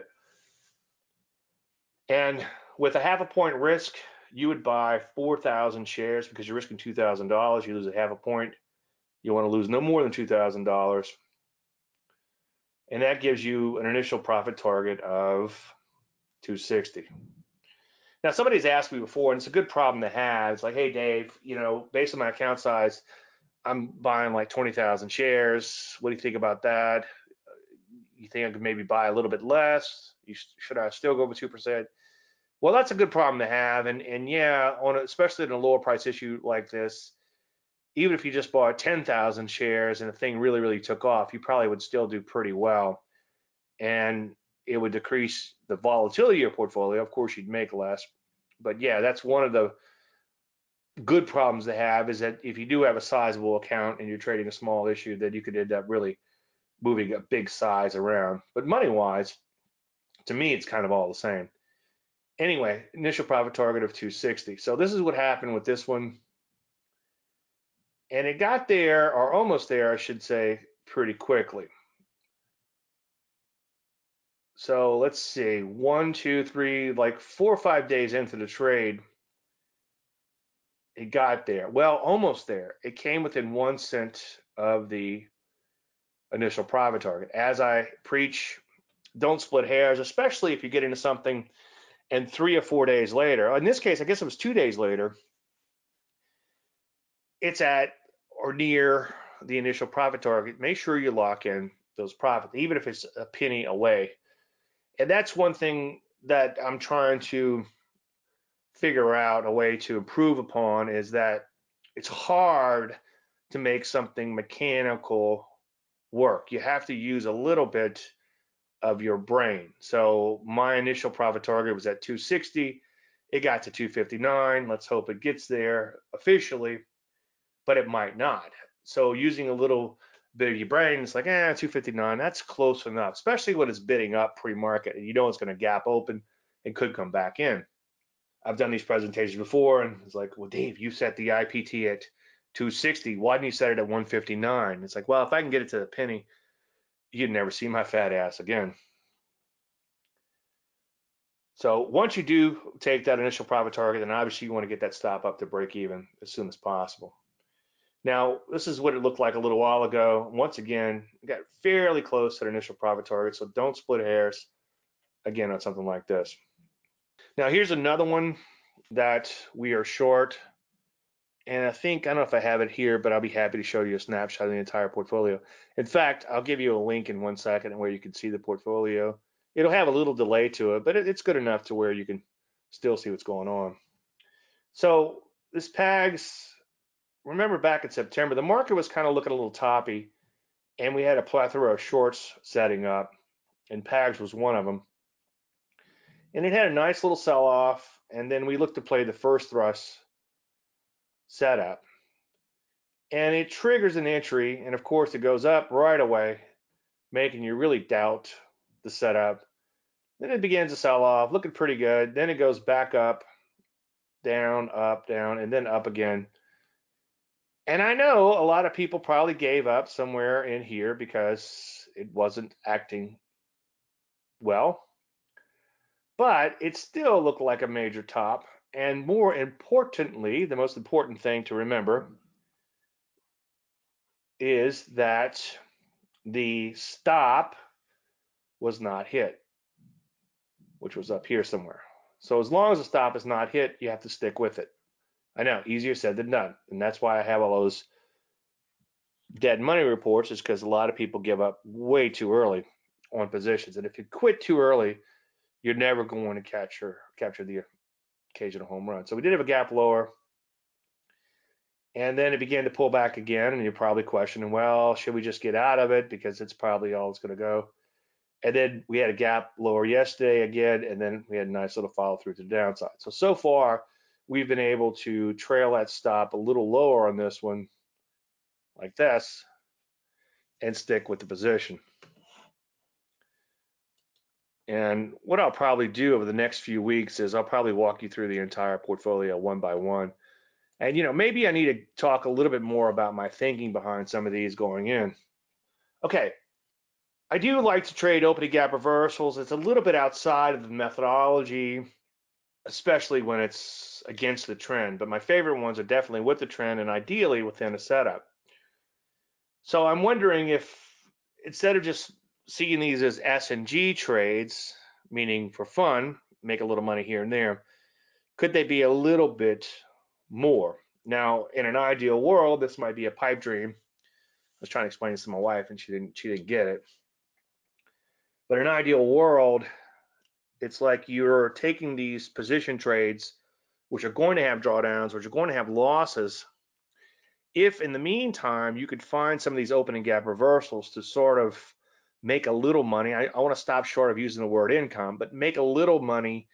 And with a half a point risk, you would buy four thousand shares because you're risking two thousand dollars. You lose a half a point. You want to lose no more than two thousand dollars. And that gives you an initial profit target of two sixty. Now, somebody's asked me before, and it's a good problem to have. It's like, hey, Dave, you know, based on my account size, I'm buying like twenty thousand shares. What do you think about that? You think I could maybe buy a little bit less? You, should I still go with two percent? Well, that's a good problem to have. And, and yeah, on a, especially in a lower price issue like this, even if you just bought ten thousand shares and the thing really, really took off, you probably would still do pretty well. And it would decrease the volatility of your portfolio. Of course, you'd make less, But yeah, that's one of the good problems to have, is that if you do have a sizable account and you're trading a small issue, then you could end up really moving a big size around. But money wise, to me, it's kind of all the same. Anyway, initial profit target of two sixty. So this is what happened with this one. And it got there, or almost there, I should say, pretty quickly. So let's see, one, two, three, like four or five days into the trade, it got there. Well, almost there. It came within one cent of the initial profit target. As I preach, don't split hairs, especially if you get into something and three or four days later, in this case, I guess it was two days later, it's at or near the initial profit target. Make sure you lock in those profits, even if it's a penny away. And that's one thing that I'm trying to figure out a way to improve upon, is that it's hard to make something mechanical work. You have to use a little bit of your brain. So my initial profit target was at two sixty. It got to two fifty-nine. Let's hope it gets there officially, but it might not. So using a little bit of your brain, it's like, eh, two fifty-nine, that's close enough, especially when it's bidding up pre-market and you know it's going to gap open and could come back in. I've done these presentations before, and it's like, well, Dave, you set the I P T at two sixty. Why didn't you set it at one fifty-nine? It's like, well, if I can get it to the penny, you'd never see my fat ass again. So once you do take that initial profit target, then obviously you want to get that stop up to break even as soon as possible. Now, this is what it looked like a little while ago. Once again, we got fairly close to the initial profit target, so don't split hairs again on something like this. Now, here's another one that we are short. And I think, I don't know if I have it here, but I'll be happy to show you a snapshot of the entire portfolio. In fact, I'll give you a link in one second where you can see the portfolio. It'll have a little delay to it, but it's good enough to where you can still see what's going on. So this P A G S, remember back in September, the market was kind of looking a little toppy, and we had a plethora of shorts setting up, and P A G S was one of them. And it had a nice little sell-off, and then we looked to play the first thrust setup. And it triggers an entry, and of course it goes up right away, making you really doubt the setup. Then it begins to sell off, looking pretty good. Then it goes back up, down, up, down, and then up again. And I know a lot of people probably gave up somewhere in here because it wasn't acting well, but it still looked like a major top. And more importantly, the most important thing to remember is that the stop was not hit, which was up here somewhere. So as long as the stop is not hit, you have to stick with it. I know, easier said than done. And that's why I have all those dead money reports, is because a lot of people give up way too early on positions. And if you quit too early, you're never going to capture, capture the occasional home run. So we did have a gap lower. And then it began to pull back again. And you're probably questioning, well, should we just get out of it because it's probably all it's going to go? And then we had a gap lower yesterday again, and then we had a nice little follow through to the downside. So, so far, we've been able to trail that stop a little lower on this one, like this, and stick with the position. And what I'll probably do over the next few weeks is I'll probably walk you through the entire portfolio one by one. And, you know, maybe I need to talk a little bit more about my thinking behind some of these going in. Okay. I do like to trade opening gap reversals. It's a little bit outside of the methodology, especially when it's against the trend. But my favorite ones are definitely with the trend and ideally within a setup. So I'm wondering if instead of just seeing these as S and G trades, meaning for fun, make a little money here and there, could they be a little bit more? Now, in an ideal world, this might be a pipe dream. I was trying to explain this to my wife, and she didn't. She didn't get it. But in an ideal world, it's like you're taking these position trades, which are going to have drawdowns, which are going to have losses. If in the meantime, you could find some of these opening gap reversals to sort of make a little money, I, I want to stop short of using the word income, but make a little money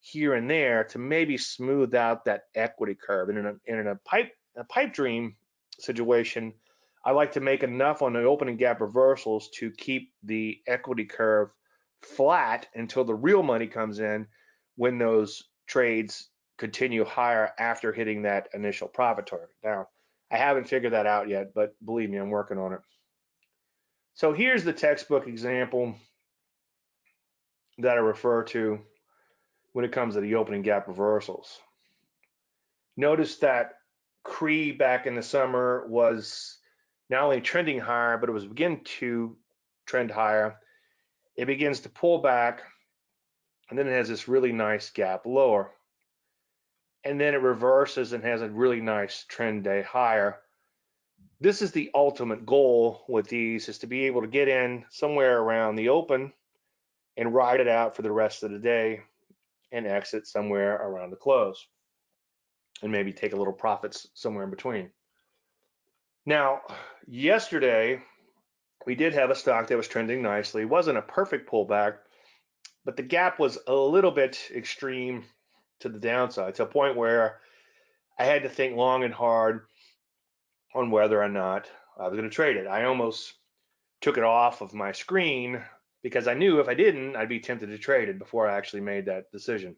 here and there to maybe smooth out that equity curve. And in a, and in a pipe a pipe dream situation, I like to make enough on the opening gap reversals to keep the equity curve flat until the real money comes in when those trades continue higher after hitting that initial profit target. Now, I haven't figured that out yet, but believe me, I'm working on it. So here's the textbook example that I refer to when it comes to the opening gap reversals. Notice that C R E back in the summer was not only trending higher, but it was beginning to trend higher. It begins to pull back, and then it has this really nice gap lower. And then it reverses and has a really nice trend day higher. This is the ultimate goal with these, is to be able to get in somewhere around the open and ride it out for the rest of the day and exit somewhere around the close and maybe take a little profits somewhere in between. Now, yesterday, we did have a stock that was trending nicely. It wasn't a perfect pullback, but the gap was a little bit extreme to the downside, to a point where I had to think long and hard on whether or not I was going to trade it. I almost took it off of my screen because I knew if I didn't, I'd be tempted to trade it before I actually made that decision.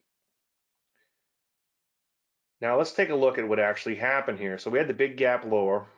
Now let's take a look at what actually happened here. So we had the big gap lower,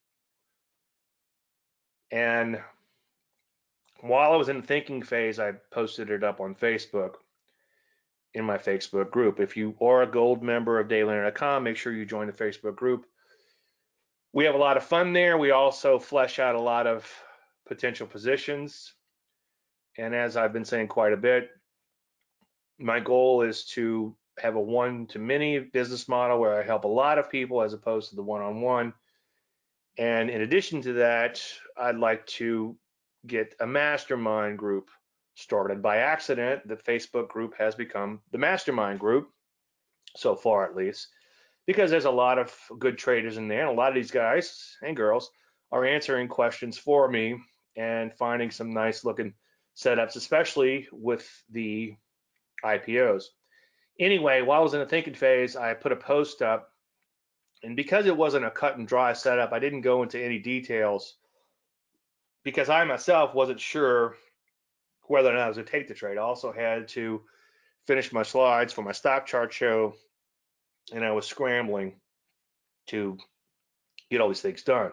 and while I was in the thinking phase, I posted it up on Facebook in my Facebook group. If you are a gold member of daily dot com, make sure you join the Facebook group. We have a lot of fun there. We also flesh out a lot of potential positions. And as I've been saying quite a bit, my goal is to have a one-to-many business model where I help a lot of people as opposed to the one-on-one. And in addition to that, I'd like to get a mastermind group started. By accident, the Facebook group has become the mastermind group, so far at least, because there's a lot of good traders in there, and a lot of these guys and girls are answering questions for me and finding some nice looking setups, especially with the I P Os. Anyway, while I was in the thinking phase, I put a post up, and because it wasn't a cut and dry setup, I didn't go into any details because I myself wasn't sure whether or not I was going to take the trade. I also had to finish my slides for my stock chart show, and I was scrambling to get all these things done.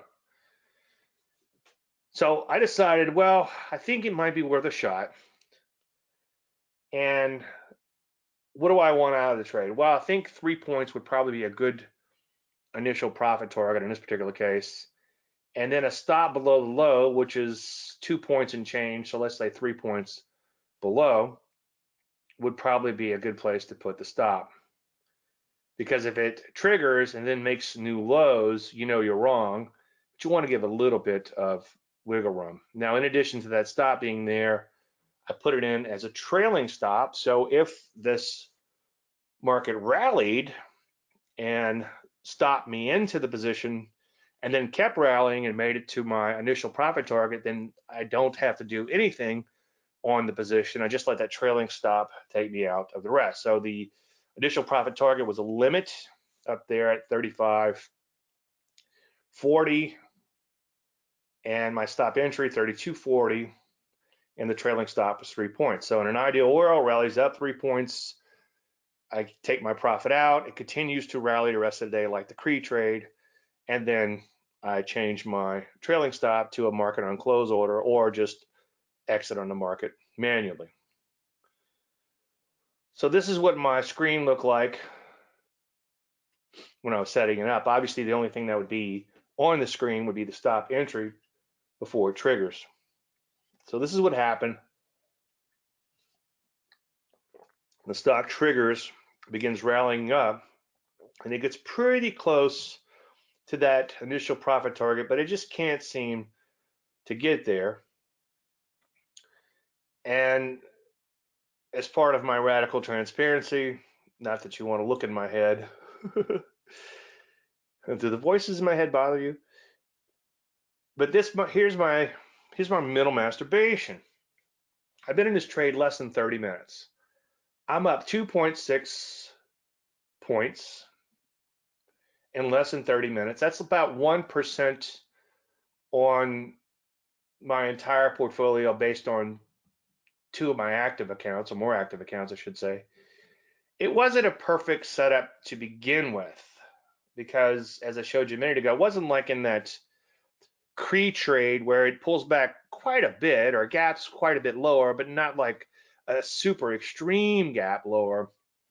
So I decided, well, I think it might be worth a shot. And what do I want out of the trade? Well, I think three points would probably be a good initial profit target in this particular case. And then a stop below the low, which is two points and change. So let's say three points below would probably be a good place to put the stop. Because if it triggers and then makes new lows, you know you're wrong, but you want to give a little bit of wiggle room. Now, in addition to that stop being there, I put it in as a trailing stop. So if this market rallied and stopped me into the position and then kept rallying and made it to my initial profit target, then I don't have to do anything on the position. I just let that trailing stop take me out of the rest. So the initial profit target was a limit up there at thirty-five forty, and my stop entry thirty-two forty, and the trailing stop was three points. So in an ideal world, rallies up three points, I take my profit out, it continues to rally the rest of the day like the C R E trade, and then I change my trailing stop to a market on close order or just exit on the market manually. So this is what my screen looked like when I was setting it up. Obviously, the only thing that would be on the screen would be the stop entry before it triggers. So this is what happened. The stock triggers, begins rallying up, and it gets pretty close to that initial profit target, but it just can't seem to get there. And as part of my radical transparency, not that you want to look in my head, do the voices in my head bother you? But this, here's my here's my mental masturbation. I've been in this trade less than thirty minutes. I'm up two point six points in less than thirty minutes. That's about one percent on my entire portfolio based on two of my active accounts, or more active accounts, I should say. It wasn't a perfect setup to begin with because, as I showed you a minute ago, it wasn't like in that C R E trade where it pulls back quite a bit or gaps quite a bit lower, but not like a super extreme gap lower.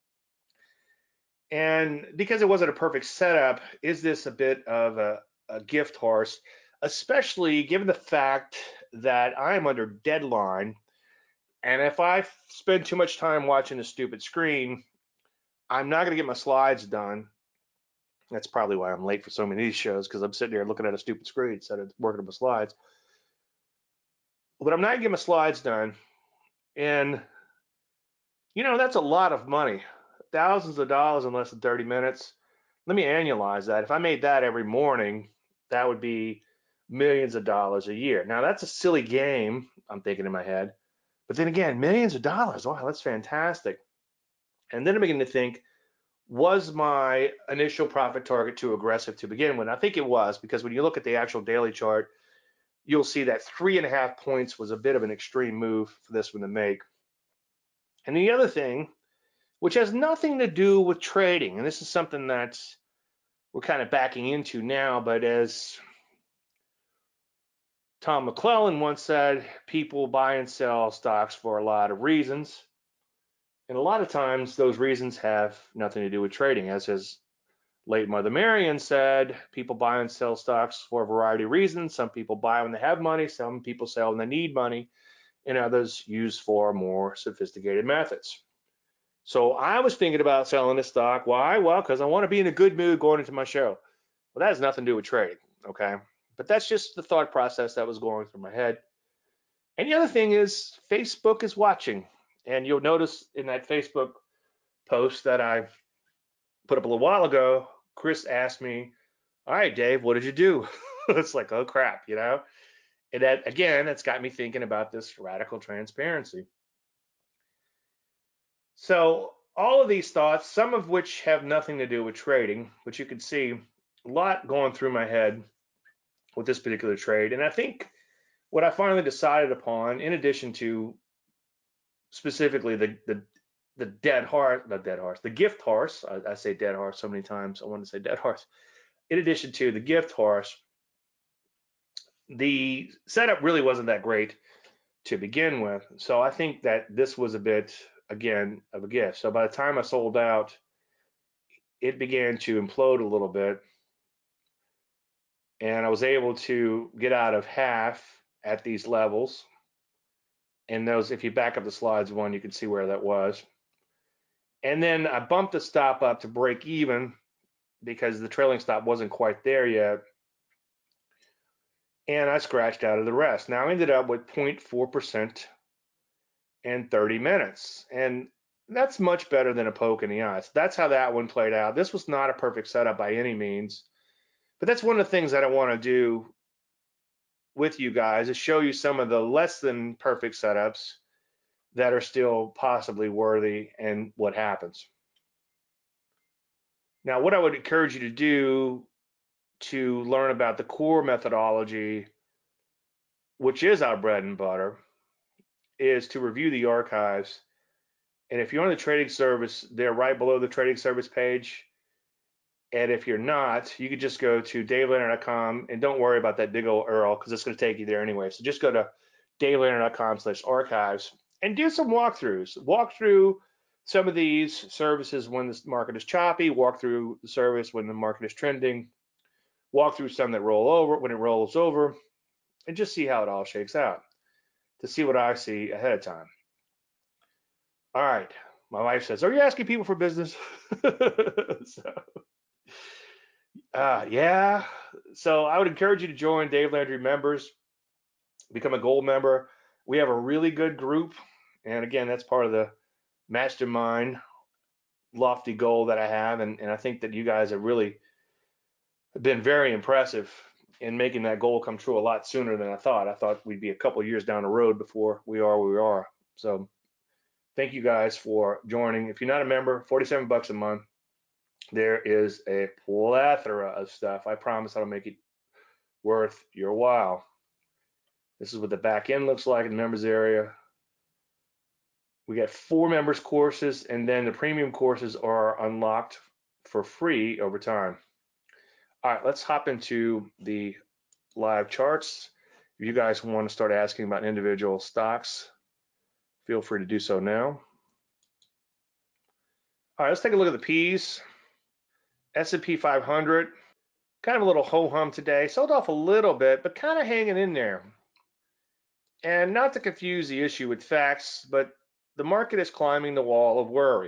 And because it wasn't a perfect setup, is this a bit of a, a gift horse, especially given the fact that I'm under deadline. And if I spend too much time watching a stupid screen, I'm not going to get my slides done. That's probably why I'm late for so many of these shows, because I'm sitting here looking at a stupid screen instead of working on my slides. But I'm not going to get my slides done. And, you know, that's a lot of money. Thousands of dollars in less than thirty minutes. Let me annualize that. If I made that every morning, that would be millions of dollars a year. Now, that's a silly game, I'm thinking in my head. But then again, millions of dollars. Wow, that's fantastic. And then I'm beginning to think, was my initial profit target too aggressive to begin with? I think it was, because when you look at the actual daily chart, you'll see that three and a half points was a bit of an extreme move for this one to make. And the other thing, which has nothing to do with trading, and this is something that we're kind of backing into now, but as Tom McClellan once said, people buy and sell stocks for a lot of reasons. And a lot of times those reasons have nothing to do with trading. As his late Mother Marion said, people buy and sell stocks for a variety of reasons. Some people buy when they have money, some people sell when they need money, and others use for more sophisticated methods. So I was thinking about selling this stock. Why? Well, because I want to be in a good mood going into my show. Well, that has nothing to do with trading, okay? But that's just the thought process that was going through my head. And the other thing is Facebook is watching. And you'll notice in that Facebook post that I put up a little while ago, Chris asked me, all right, Dave, what did you do? It's like, oh crap, you know? And that, again, that's got me thinking about this radical transparency. So all of these thoughts, some of which have nothing to do with trading, but you can see a lot going through my head with this particular trade. And I think what I finally decided upon, in addition to specifically the the the dead horse, not dead horse, the gift horse. I, I say dead horse so many times. I want to say dead horse. In addition to the gift horse, the setup really wasn't that great to begin with. So I think that this was a bit, again, of a gift. So by the time I sold out, it began to implode a little bit, and I was able to get out of half at these levels. And those, if you back up the slides one, you can see where that was. And then I bumped the stop up to break even because the trailing stop wasn't quite there yet. And I scratched out of the rest. Now I ended up with zero point four percent in thirty minutes. And that's much better than a poke in the eye. So that's how that one played out. This was not a perfect setup by any means. But that's one of the things that I want to do with you guys, is show you some of the less than perfect setups that are still possibly worthy and what happens. Now, what I would encourage you to do to learn about the core methodology, which is our bread and butter, is to review the archives. And if you're on the trading service, they're right below the trading service page. And if you're not, you could just go to dave landry dot com, and don't worry about that big old U R L because it's going to take you there anyway. So just go to dave landry dot com slash archives and do some walkthroughs. Walk through some of these services when the market is choppy, walk through the service when the market is trending, walk through some that roll over when it rolls over, and just see how it all shakes out to see what I see ahead of time. All right. My wife says, are you asking people for business? so, uh, yeah. So I would encourage you to join Dave Landry members, become a gold member. We have a really good group. And again, that's part of the mastermind lofty goal that I have. And, and I think that you guys have really been very impressive in making that goal come true a lot sooner than I thought. I thought we'd be a couple of years down the road before we are where we are. So thank you guys for joining. If you're not a member, forty-seven bucks a month. There is a plethora of stuff. I promise I'll make it worth your while. This is what the back end looks like in the members area. We got four members courses, and then the premium courses are unlocked for free over time. All right, let's hop into the live charts. If you guys want to start asking about individual stocks, feel free to do so now. All right, let's take a look at the P's. S and P five hundred, kind of a little ho-hum today. Sold off a little bit, but kind of hanging in there. And not to confuse the issue with facts, but the market is climbing the wall of worry.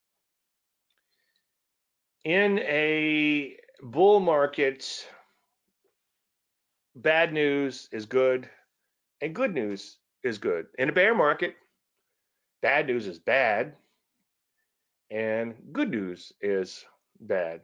In a bull market, bad news is good, and good news is good. In a bear market, bad news is bad, and good news is bad.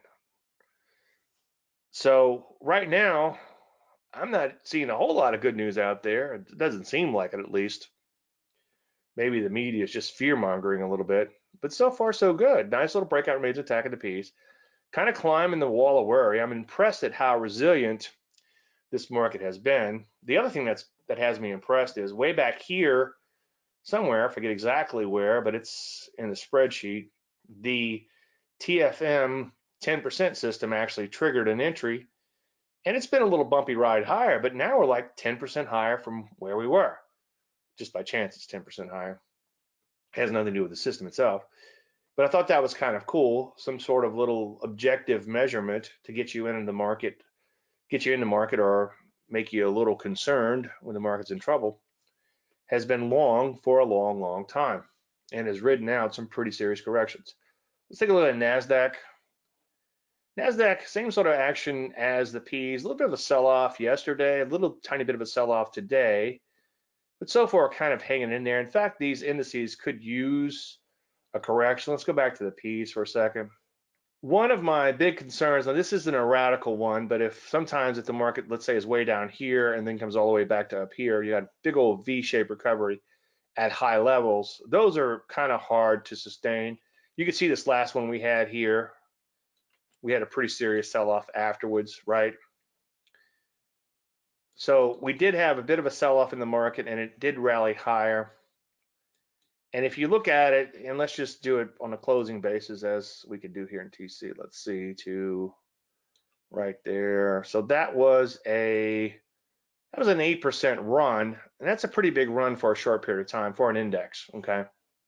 So right now, I'm not seeing a whole lot of good news out there. It doesn't seem like it, at least. Maybe the media is just fear-mongering a little bit, but so far so good. Nice little breakout remains attack of the piece. Kind of climbing the wall of worry. I'm impressed at how resilient this market has been. The other thing that's that has me impressed is way back here, somewhere, I forget exactly where, but it's in the spreadsheet, the T F M ten percent system actually triggered an entry, and it's been a little bumpy ride higher, but now we're like ten percent higher from where we were. Just by chance, it's ten percent higher. It has nothing to do with the system itself. But I thought that was kind of cool, some sort of little objective measurement to get you into the market, get you in the market or make you a little concerned when the market's in trouble, has been long for a long, long time and has ridden out some pretty serious corrections. Let's take a look at NASDAQ. NASDAQ, same sort of action as the P's, a little bit of a sell-off yesterday, a little tiny bit of a sell-off today, but so far kind of hanging in there. In fact, these indices could use a correction. Let's go back to the P's for a second. One of my big concerns, now this isn't a radical one, but if sometimes if the market, let's say, is way down here and then comes all the way back to up here, you got big old V-shaped recovery at high levels. Those are kind of hard to sustain. You can see this last one we had here. We had a pretty serious sell-off afterwards, right? So we did have a bit of a sell-off in the market, and it did rally higher. And if you look at it, and let's just do it on a closing basis as we could do here in T C. Let's see, to right there. So that was a that was an eight percent run, and that's a pretty big run for a short period of time for an index, okay?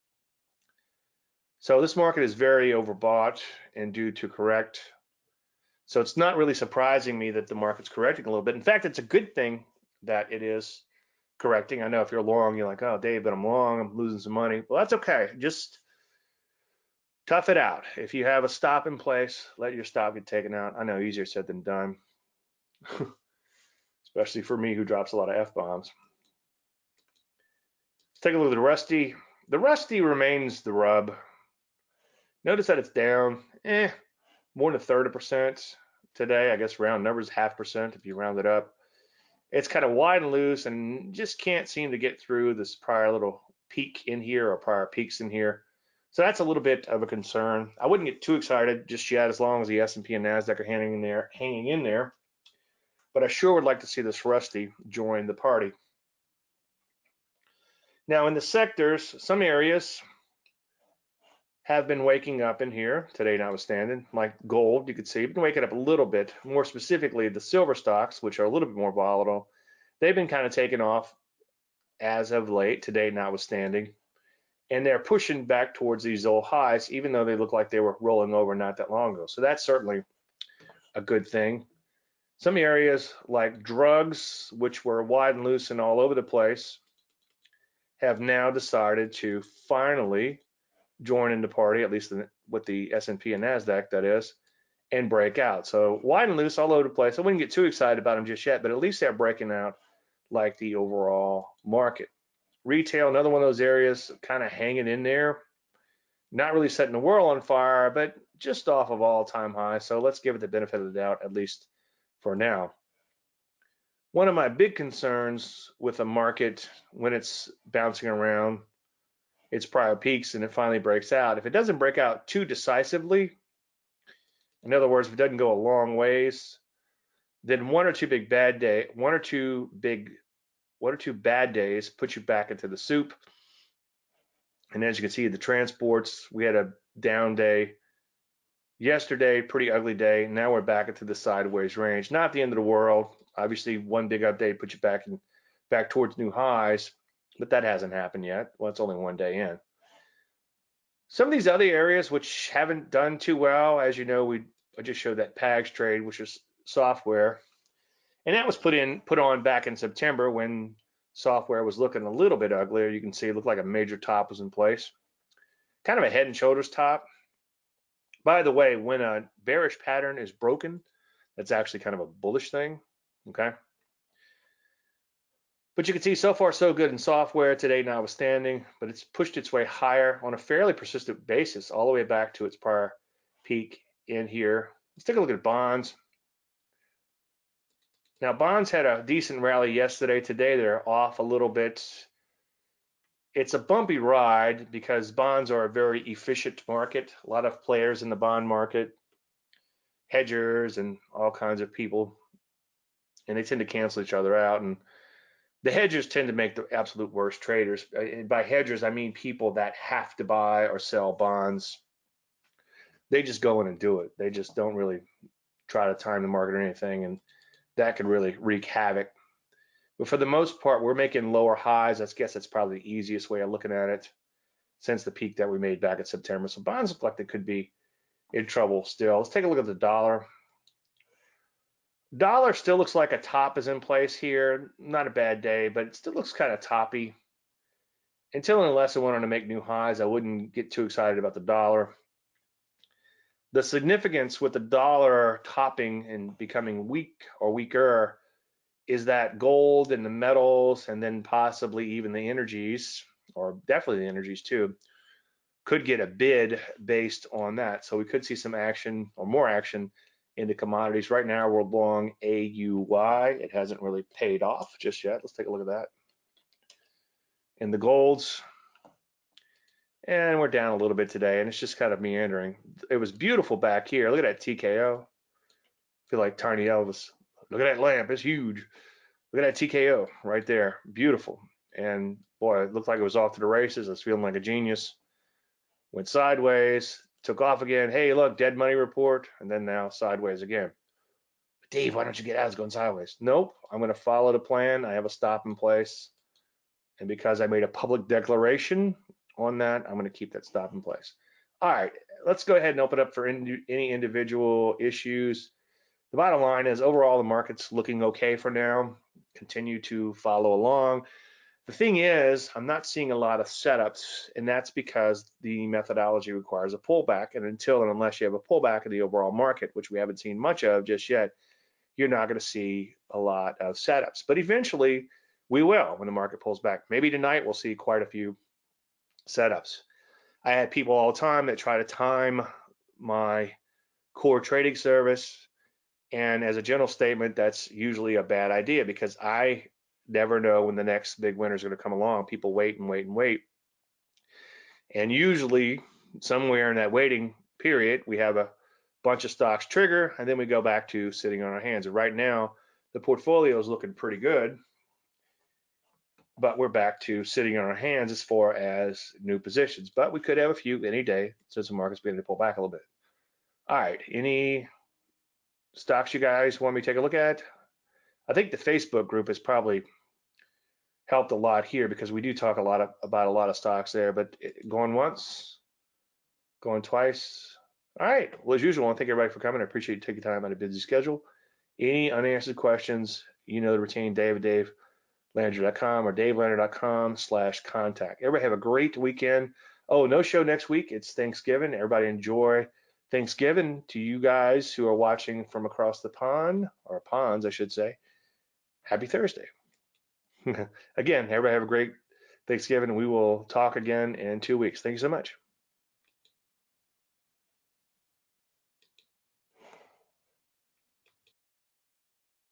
So this market is very overbought and due to correct. So it's not really surprising me that the market's correcting a little bit. In fact, it's a good thing that it is correcting. I know if you're long, you're like, oh, Dave, but I'm long, I'm losing some money. Well, that's okay. Just tough it out. If you have a stop in place, let your stop get taken out. I know, easier said than done, especially for me who drops a lot of F-bombs. Let's take a look at the Rusty. The Rusty remains the rub. Notice that it's down, eh, more than a third of a percent today. I guess round numbers, half percent if you round it up. It's kind of wide and loose and just can't seem to get through this prior little peak in here or prior peaks in here. So that's a little bit of a concern. I wouldn't get too excited just yet as long as the S and P and NASDAQ are hanging in there, hanging in there. But I sure would like to see this Rusty join the party. Now in the sectors, some areas have been waking up in here today notwithstanding, like gold, you could see, been waking up a little bit. More specifically, the silver stocks, which are a little bit more volatile, they've been kind of taking off as of late, today notwithstanding, and they're pushing back towards these old highs, even though they look like they were rolling over not that long ago. So that's certainly a good thing. Some areas like drugs, which were wide and loose and all over the place, have now decided to finally join in the party, at least with the S and P and NASDAQ, that is, and break out. So wide and loose all over the place. I wouldn't get too excited about them just yet, but at least they're breaking out like the overall market. Retail, another one of those areas kind of hanging in there. Not really setting the world on fire, but just off of all-time highs. So let's give it the benefit of the doubt, at least for now. One of my big concerns with a market when it's bouncing around its prior peaks and it finally breaks out. If it doesn't break out too decisively, in other words, if it doesn't go a long ways, then one or two big bad day, one or two big, one or two bad days put you back into the soup. And as you can see, the transports, we had a down day yesterday, pretty ugly day. Now we're back into the sideways range. Not the end of the world. Obviously, one big update put you back in, back towards new highs, but that hasn't happened yet. Well, it's only one day in. Some of these other areas which haven't done too well, as you know, we I just showed that P A Gs trade, which is software, and that was put in put on back in September when software was looking a little bit uglier. You can see it looked like a major top was in place, kind of a head and shoulders top. By the way, when a bearish pattern is broken, that's actually kind of a bullish thing. Okay. But you can see so far so good in software today notwithstanding, but it's pushed its way higher on a fairly persistent basis all the way back to its prior peak in here. Let's take a look at bonds. Now bonds had a decent rally yesterday. Today they're off a little bit. It's a bumpy ride because bonds are a very efficient market. A lot of players in the bond market, hedgers and all kinds of people, and they tend to cancel each other out. And the hedgers tend to make the absolute worst traders. And by hedgers, I mean people that have to buy or sell bonds. They just go in and do it. They just don't really try to time the market or anything, and that could really wreak havoc. But for the most part, we're making lower highs. I guess that's probably the easiest way of looking at it since the peak that we made back in September. So bonds look like they could be in trouble still. Let's take a look at the dollar. Dollar still looks like a top is in place here. Not a bad day, but it still looks kind of toppy. Until and unless I wanted to make new highs, I wouldn't get too excited about the dollar. The significance with the dollar topping and becoming weak or weaker is that gold and the metals and then possibly even the energies, or definitely the energies too, could get a bid based on that. So we could see some action or more action in the commodities. Right now we're long A U Y. It hasn't really paid off just yet. Let's take a look at that. And the golds, and we're down a little bit today, and it's just kind of meandering. It was beautiful back here. Look at that T K O. I feel like Tiny Elvis. Look at that lamp. It's huge. Look at that T K O right there. Beautiful. And boy, it looked like it was off to the races. I was feeling like a genius. Went sideways, took off again. Hey, look, dead money report. And then now sideways again. Dave, why don't you get out? It's going sideways. Nope. I'm going to follow the plan. I have a stop in place. And because I made a public declaration on that, I'm going to keep that stop in place. All right, let's go ahead and open up for in, any individual issues. The bottom line is overall the market's looking okay for now. Continue to follow along. The thing is, I'm not seeing a lot of setups, and that's because the methodology requires a pullback. And until and unless you have a pullback in the overall market, which we haven't seen much of just yet, you're not going to see a lot of setups. But eventually we will when the market pulls back. Maybe tonight we'll see quite a few setups. I had people all the time that try to time my core trading service. And as a general statement, that's usually a bad idea because I never know when the next big winner is going to come along. People wait and wait and wait. And usually somewhere in that waiting period, we have a bunch of stocks trigger, and then we go back to sitting on our hands. And right now, the portfolio is looking pretty good, but we're back to sitting on our hands as far as new positions. But we could have a few any day since the market's beginning to pull back a little bit. All right, any stocks you guys want me to take a look at? I think the Facebook group has probably helped a lot here because we do talk a lot of, about a lot of stocks there, but going once, going twice. All right, well, as usual, I want to thank everybody for coming. I appreciate you taking time out of a busy schedule. Any unanswered questions, you know, to retain Dave at dave landry dot com or dave landry dot com slash contact. Everybody have a great weekend. Oh, no show next week. It's Thanksgiving. Everybody enjoy Thanksgiving. To you guys who are watching from across the pond, or ponds, I should say, happy Thursday. Again, everybody have a great Thanksgiving, and we will talk again in two weeks. Thank you so much.